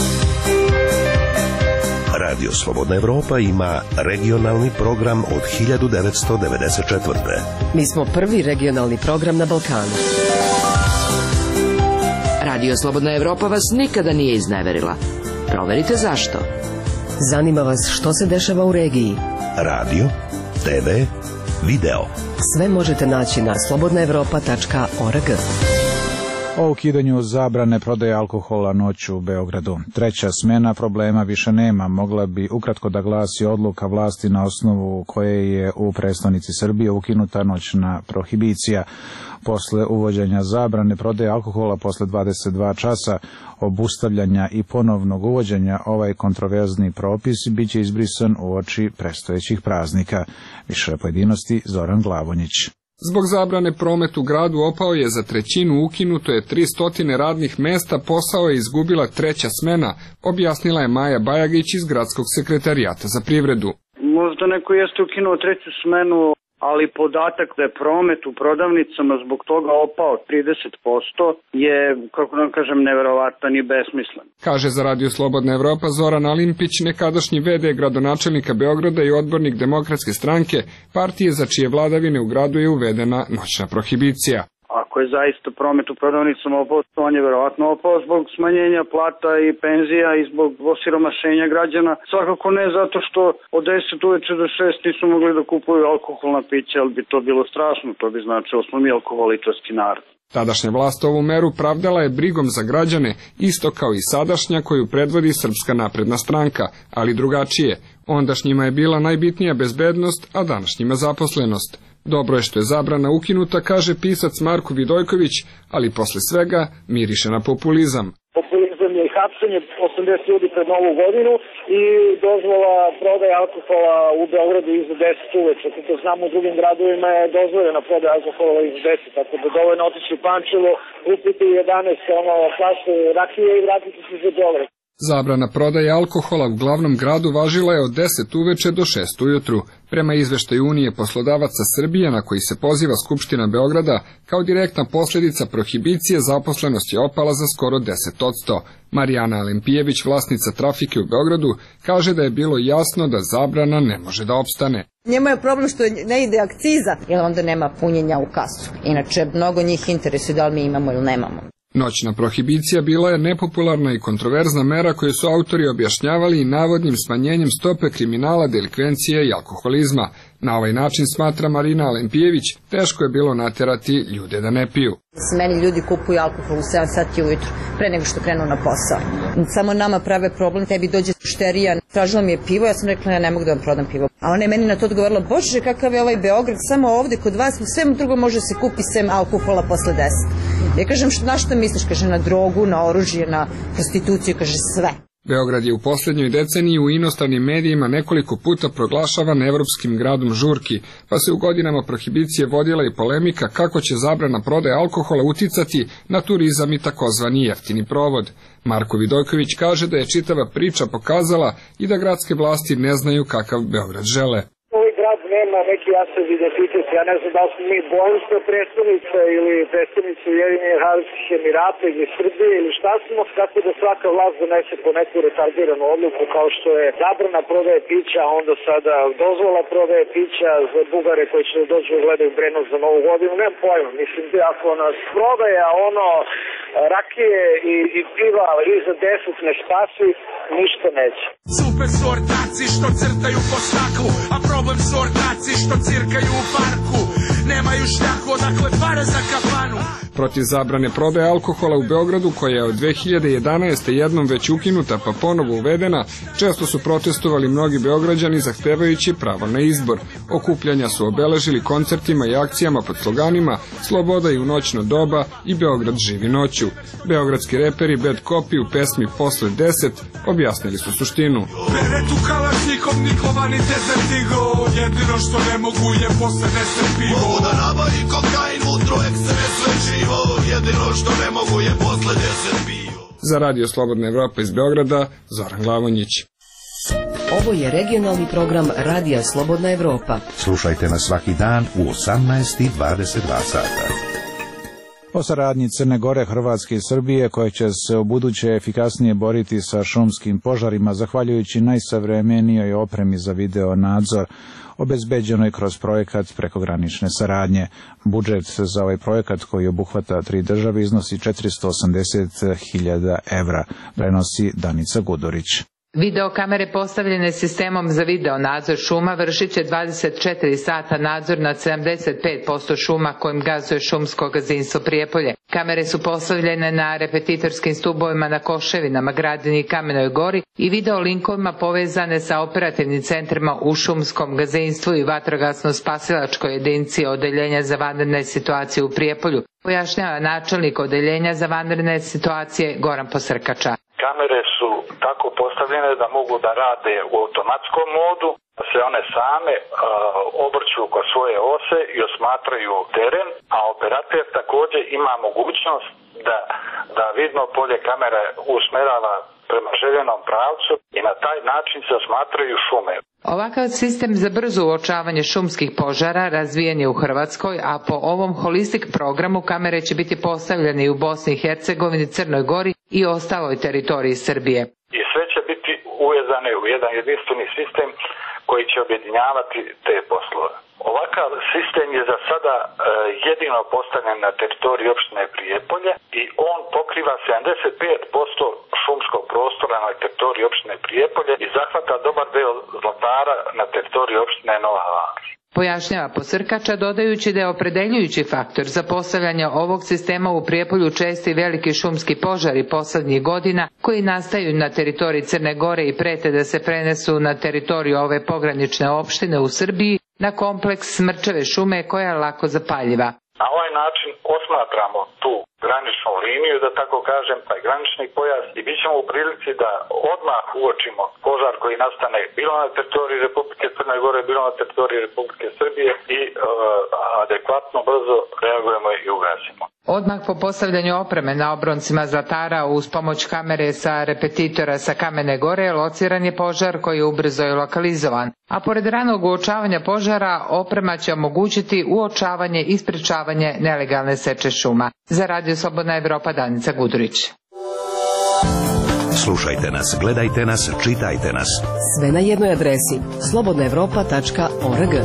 Radio Slobodna Evropa ima regionalni program od 1994. Mi smo prvi regionalni program na Balkanu. Radio Slobodna Evropa vas nikada nije izneverila. Proverite zašto. Zanima vas što se dešava u regiji. Radio, TV, video. Sve možete naći na slobodnaevropa.org. O ukidanju zabrane prodaje alkohola noću u Beogradu. Treća smena problema više nema. Mogla bi ukratko da glasi odluka vlasti na osnovu koje je u prestonici Srbije ukinuta noćna prohibicija. Posle uvođenja zabrane prodaje alkohola posle 22 časa obustavljanja i ponovnog uvođenja, ovaj kontroverzni propis biće izbrisan uoči predstojećih praznika. Više pojedinosti Zoran Glavonjić. Zbog zabrane promet u gradu opao je za trećinu, ukinuto je 300 radnih mesta, posao je izgubila treća smena, objasnila je Maja Bajagić iz Gradskog sekretarijata za privredu. Možda neko jeste ukinuo treću smenu, ali podatak da je promet u prodavnicama zbog toga opao 30% je, kako da kažem, neverovatan i besmislen. Kaže za Radio Slobodna Evropa Zoran Alimpić, nekadašnji VD gradonačelnika Beograda i odbornik Demokratske stranke, partije za čije vladavine u gradu je uvedena noćna prohibicija. Ako je zaista promet u prodavnicama opao, on je verovatno opao zbog smanjenja plata i penzija i zbog osiromašenja građana. Svakako ne zato što od 10 uveče do 6 nisu mogli da kupuju alkoholna pića, ali bi to bilo strašno, to bi značilo smo mi alkoholičarski narod. Tadašnja vlast ovu meru pravdala je brigom za građane, isto kao i sadašnja koju predvodi Srpska napredna stranka, ali drugačije. Ondašnjima je bila najbitnija bezbednost, a današnjima zaposlenost. Dobro je što je zabrana ukinuta, kaže pisac Marko Vidojković, ali posle svega miriše na populizam. Populizam je i hapsenje 80 ljudi pred Novu godinu i dozvola prodaje alkohola u Beogradu iza 10 uveče. Kako znamo, u drugim gradovima je dozvoljena prodaja alkohola iza 10, tako da dovoljno otići u Pančevo, kupiti 11 flaše rakije i vratiti se za Beograd. Zabrana prodaje alkohola u glavnom gradu važila je od 10 uveče do 6 ujutru. Prema izveštaju Unije poslodavaca Srbije, na koji se poziva Skupština Beograda, kao direktna posljedica prohibicije zaposlenost je opala za skoro 10%. Marijana Alempijević, vlasnica Trafike u Beogradu, kaže da je bilo jasno da zabrana ne može da opstane. Njemu je problem što ne ide akciza, jer onda nema punjenja u kasu. Inače, mnogo njih interesuje da li mi imamo ili nemamo. Noćna prohibicija bila je nepopularna i kontroverzna mera koju su autori objašnjavali i navodnim smanjenjem stope kriminala, delikvencije i alkoholizma. Na ovaj način, smatra Marina Alempijević, teško je bilo naterati ljude da ne piju. Meni ljudi kupuju alkohol u 7 sati ujutru, pre nego što krenu na posao. Samo nama prave problem, tebi dođe šterija, tražila mi je pivo, ja sam rekla ja ne mogu da vam prodam pivo. A ona je meni na to odgovorila, bože kakav je ovaj Beograd, samo ovde kod vas, sve drugo može se kupi sem alkohola posle 10. Ja kažem, na što misliš? Kaže, na drogu, na oružje, na prostituciju, kaže sve. Beograd je u posljednjoj deceniji u inostranim medijima nekoliko puta proglašavan evropskim gradom žurki, pa se u godinama prohibicije vodila i polemika kako će zabrana prodaje alkohola uticati na turizam i takozvani jeftini provod. Marko Vidojković kaže da je čitava priča pokazala i da gradske vlasti ne znaju kakav Beograd žele. Ovaj grad nema neki jasan identitet, ja ne znam da li smo mi Bojanska predstavnica ili predstavnica Ujedinjenih Arapskih Emirata ili Srbije ili šta smo, tako da svaka vlast donese po neku retardiranu odluku kao što je zabrana prodaje pića, a onda sada dozvola prodaje pića za Bugare koji će da dođu i gledaju Brenos za Novu godinu, nemam pojma, mislim da ako nas prodaja rakije i piva iza 10 ne spasi, ništa neće. Super su ortaci što crtaju po staklu, a problem su ortaci što cirkaju u parku. Nemaju šljaku, odakle pare za kafanu. Protiv zabrane prodaje alkohola u Beogradu, koja je od 2011. jednom već ukinuta pa ponovo uvedena, često su protestovali mnogi Beograđani zahtevajući pravo na izbor. Okupljanja su obeležili koncertima i akcijama pod sloganima "Sloboda i u noćno doba" i "Beograd živi noću". Beogradski reperi Bad Copy u pesmi "Posle 10" objasnili su suštinu. Beretu kalašnikom nikovani dezertigo, jedino što ne mogu je posle 10 pivo. Mogu da nabavi kokain, utro, ekstre, sve živo, jedino što ne mogu je posle 10 pivo. Za Radio Slobodna Evropa iz Beograda, Zoran Glavonjić. Ovo je regionalni program Radija Slobodna Evropa. Slušajte nas svaki dan u 18:22 sata. O saradnji Crne Gore, Hrvatske i Srbije, koje će se ubuduće efikasnije boriti sa šumskim požarima, zahvaljujući najsavremenijoj opremi za video nadzor, obezbeđeno je kroz projekat prekogranične saradnje. Budžet za ovaj projekat, koji obuhvata 3 države, iznosi 480.000 evra, prenosi Danica Gudurić. Videokamere postavljene sistemom za video nadzor šuma vršit će 24 sata nadzor nad 75% šuma kojim gazuje šumsko gazdinstvo Prijepolje. Kamere su postavljene na repetitorskim stubovima na Koševinama, Gradini i Kamenoj Gori i video linkovima povezane sa operativnim centrima u šumskom gazdinstvu i vatrogasno-spasilačkoj jedinici Odeljenja za vanredne situacije u Prijepolju, pojašnjava načelnik Odeljenja za vanredne situacije Goran Posrkača. Kamere su tako postavljene da mogu da rade u automatskom modu, da se one same obrću oko svoje ose i osmatraju teren, a operater također ima mogućnost da vidno polje kamere usmerava prema željenom pravcu i na taj način se osmatraju šume. Ovakav sistem za brzo uočavanje šumskih požara razvijen je u Hrvatskoj, a po ovom holistik programu kamere će biti postavljene i u Bosni i Hercegovini, Crnoj Gori i ostaloj teritoriji Srbije. I sve će biti uvezane u jedan jedinstveni sistem koji će objedinjavati te poslove. Ovakav sistem je za sada jedino postavljen na teritoriji opštine Prijepolje i on pokriva 75% šumskog prostora na teritoriji opštine Prijepolje i zahvata dobar deo Zlatara na teritoriji opštine Nova Varoš. Pojašnjava Posrkača, dodajući da je opredeljujući faktor za postavljanje ovog sistema u Prijepolju česti veliki šumski požari poslednjih godina koji nastaju na teritoriji Crne Gore i prete da se prenesu na teritoriju ove pogranične opštine u Srbiji na kompleks Smrčeve šume koja je lako zapaljiva. Na ovaj način osmatramo tu graničnu liniju, da tako kažem, taj granični pojas i bit ćemo u prilici da odmah uočimo požar koji nastane bilo na teritoriji Republike Crne Gore, bilo na teritoriji Republike Srbije i adekvatno brzo reagujemo i ugasimo. Odmah po postavljanju opreme na obroncima Zlatara uz pomoć kamere sa repetitora sa Kamene Gore lociran je požar koji je ubrzo i lokalizovan. A pored ranog uočavanja požara, oprema će omogućiti uočavanje i sprečavanje nelegalne seče šuma. Za Radio Slobodna Evropa, Danica Gudurić. Slušajte nas, gledajte nas, čitajte nas. Sve na jednoj adresi slobodnaevropa.org.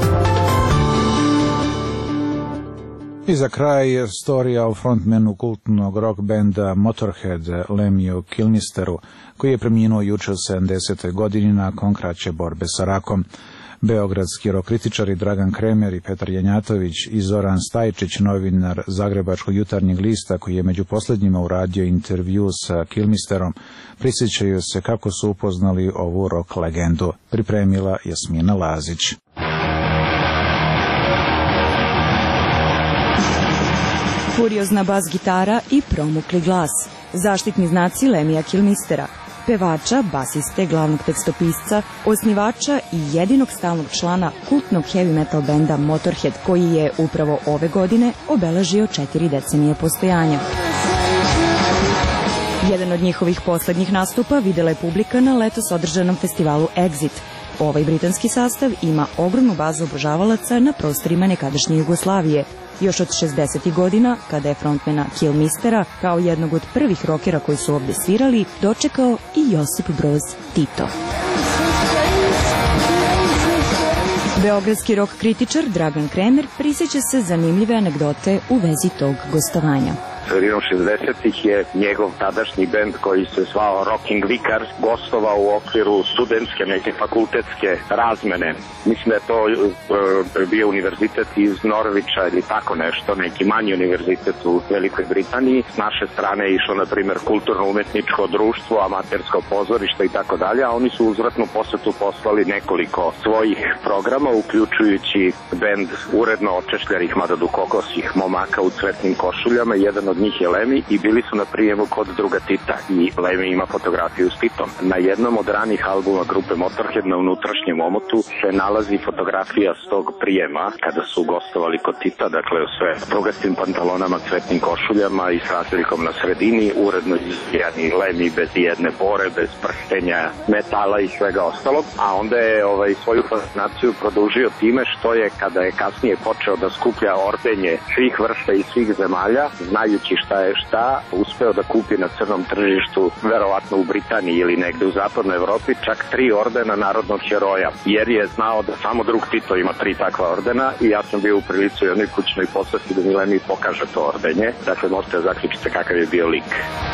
I za kraj storija o frontmenu kultnog rock benda Motorhead, Lemiju Kilmisteru, koji je preminuo juče u 70. godini nakon kraće borbe sa rakom. Beogradski rock kritičari Dragan Kremer i Petar Janjatović i Zoran Stajčić, novinar Zagrebačkog jutarnjeg lista, koji je među posljednjima uradio intervju sa Kilmisterom, prisjećaju se kako su upoznali ovu rock legendu. Pripremila Jasmina Lazić. Kuriozna bas gitara i promukli glas. Zaštitni znaci Lemija Kilmistera. Pevača, basiste, glavnog tekstopisca, osnivača i jedinog stalnog člana kultnog heavy metal benda Motorhead, koji je upravo ove godine obeležio 4 decenije postojanja. Jedan od njihovih poslednjih nastupa videla je publika na letos održanom festivalu Exit. Ovaj britanski sastav ima ogromnu bazu obožavalaca na prostorima nekadašnje Jugoslavije. Još od 60. godina, kada je frontmena Kilmistera, kao jednog od prvih rokera koji su ovdje svirali, dočekao i Josip Broz Tito. Beogradski rock kritičar Dragan Kremer prisjeća se zanimljive anegdote u vezi tog gostovanja. Sredinom 60-ih je njegov tadašnji bend koji se zvao Rocking Vicar gostovao u okviru studentske neke fakultetske razmene. Mislim da je to bio univerzitet iz Norvića ili tako nešto, neki manji univerzitet u Velikoj Britaniji. S naše strane je išlo, na primjer, kulturno-umetničko društvo, amatersko pozorište i tako dalje, a oni su uzvratnu posetu poslali nekoliko svojih programa, uključujući bend uredno očešljarih, mada dukokosih momaka u cvetnim košuljama. Jedan od njih je Lemmy i bili su na prijemu kod druga Tita i Lemmy ima fotografiju s Titom. Na jednom od ranih albuma grupe Motorhead na unutrašnjem omotu se nalazi fotografija s tog prijema kada su gostovali kod Tita, dakle sve prugastim pantalonama, cvetnim košuljama i s razlikom na sredini, uredno izvijani Lemmy bez jedne bore, bez prstenja, metala i svega ostalog, a onda je svoju fascinaciju produžio time što je, kada je kasnije počeo da skuplja ordenje svih vrsta i svih zemalja, znajući šta je šta, uspeo da kupi na crnom tržištu, verovatno u Britaniji ili negde u zapadnoj Evropi, čak 3 ordena narodnog heroja, jer je znao da samo drug Tito ima 3 takva ordena i ja sam bio u prilici u jednoj kućnoj poseti da mi Lemmy pokaže to ordenje. Dakle, možete zaključiti kakav je bio lik.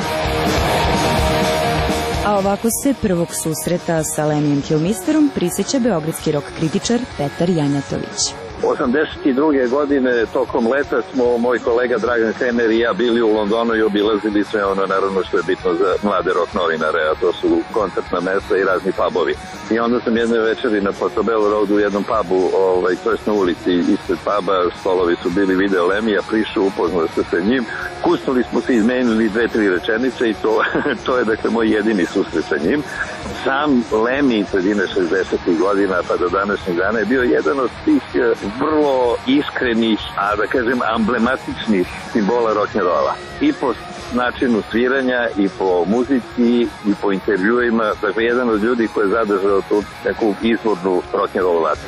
A ovako se prvog susreta sa Lemmyjem Kilmisterom prisjeća beogradski rock kritičar Petar Janjatović. 82. godine tokom leta smo moj kolega Dragan Hemer i ja bili u Londonu i obilazili sve ono naravno što je bitno za mlade rock novinare, a to su koncertna mesta i razni pubovi. I onda sam jedne večeri na Portobello Roadu u jednom pubu, to jest na ulici ispred puba, stolovi su bili, video Lemmya, prišao, upoznao se sa njim, kusnuli smo se, izmenili 2-3 rečenice i to je dakle moj jedini susret sa njim. Sam Lemmy sredine 60. godina pa do današnjeg dana je bio jedan od tih vrlo iskrenih, a da kažem amblematičnih simbola rock'n'rolla. I po načinu sviranja, i po muzici, i po intervjuima. Dakle, jedan od ljudi koji je zadržao tu neku izvornu rock'n'roll vatru.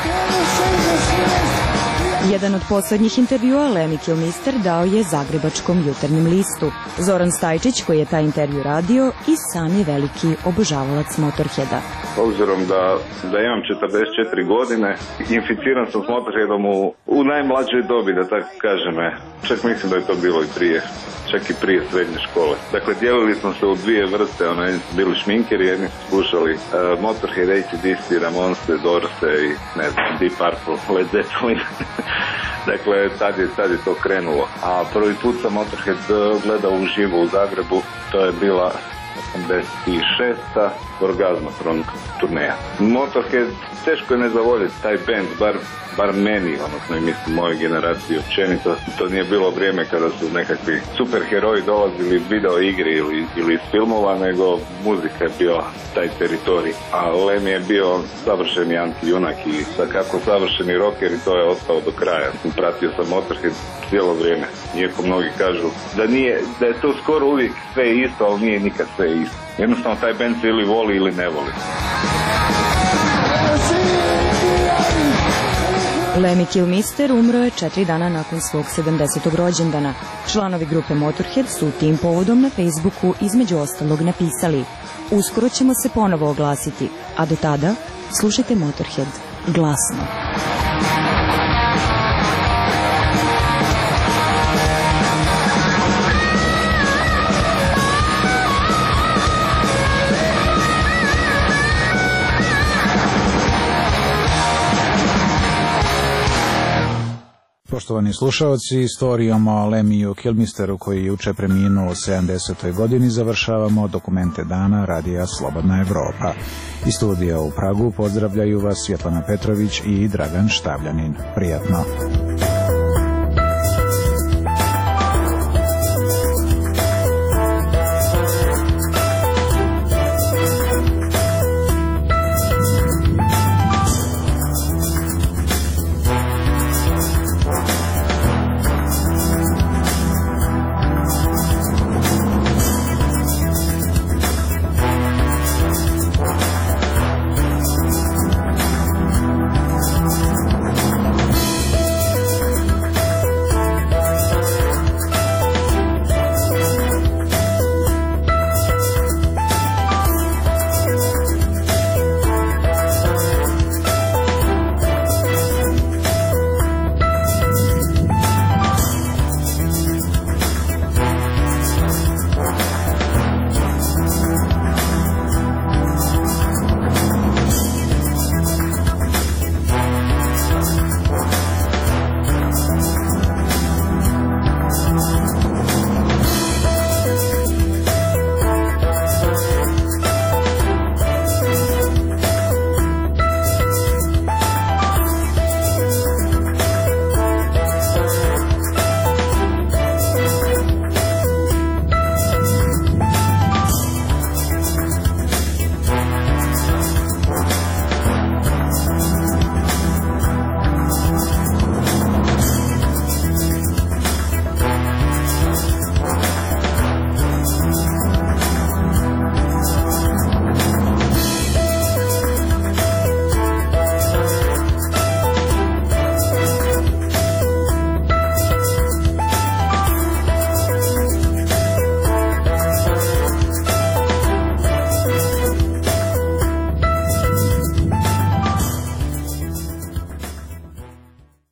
Jedan od poslednjih intervjua Lemmy Kilmister dao je Zagrebačkom jutarnjem listu. Zoran Stajčić, koji je taj intervju radio, i sam je veliki obožavalac Motorheada. Obzirom da imam 44 godine, inficiran sam s Motorheadom u najmlađoj dobi, da tako kažem. Čak mislim da je to bilo i prije. Čak i prije srednje škole. Dakle, dijelili smo se u 2 vrste, jedni su bili šminkeri, jedni su slušali Motorhead, AC/DC, Ramonse, Dorse i ne znam, Deep Purple, Led Zeppelin. Dakle, tad je to krenulo. A prvi put sam Motorhead gledao uživo u Zagrebu, to je bila 86. Orgazmatron turneja. Motorhead, teško je ne zavoljeti taj band, bar meni, odnosno i mislim moje generacije općenito. To nije bilo vrijeme kada su nekakvi superheroji dolazili iz video igri ili iz filmova, nego muzika je bio taj teritorij. A Lemmy je bio savršeni anti-junak i kako savršeni rocker i to je ostao do kraja. Pratio sam Motorhead cijelo vrijeme. Iako mnogi kažu da je to skoro uvijek sve isto, ali nije nikad sve isto. Jednostavno taj band se ili voli ili ne voli. Lemmy Kilmister umro je 4 dana nakon svog 70. rođendana. Članovi grupe Motorhead su tim povodom na Facebooku između ostalog napisali: uskoro ćemo se ponovo oglasiti, a do tada slušajte Motorhead glasno. Poštovani slušalci, istorijom o Lemmyu Kilmisteru koji je juče preminuo u 70. godini završavamo dokumente dana Radija Slobodna Evropa. Iz studija u Pragu pozdravljaju vas Svjetlana Petrović i Dragan Štavljanin. Prijatno.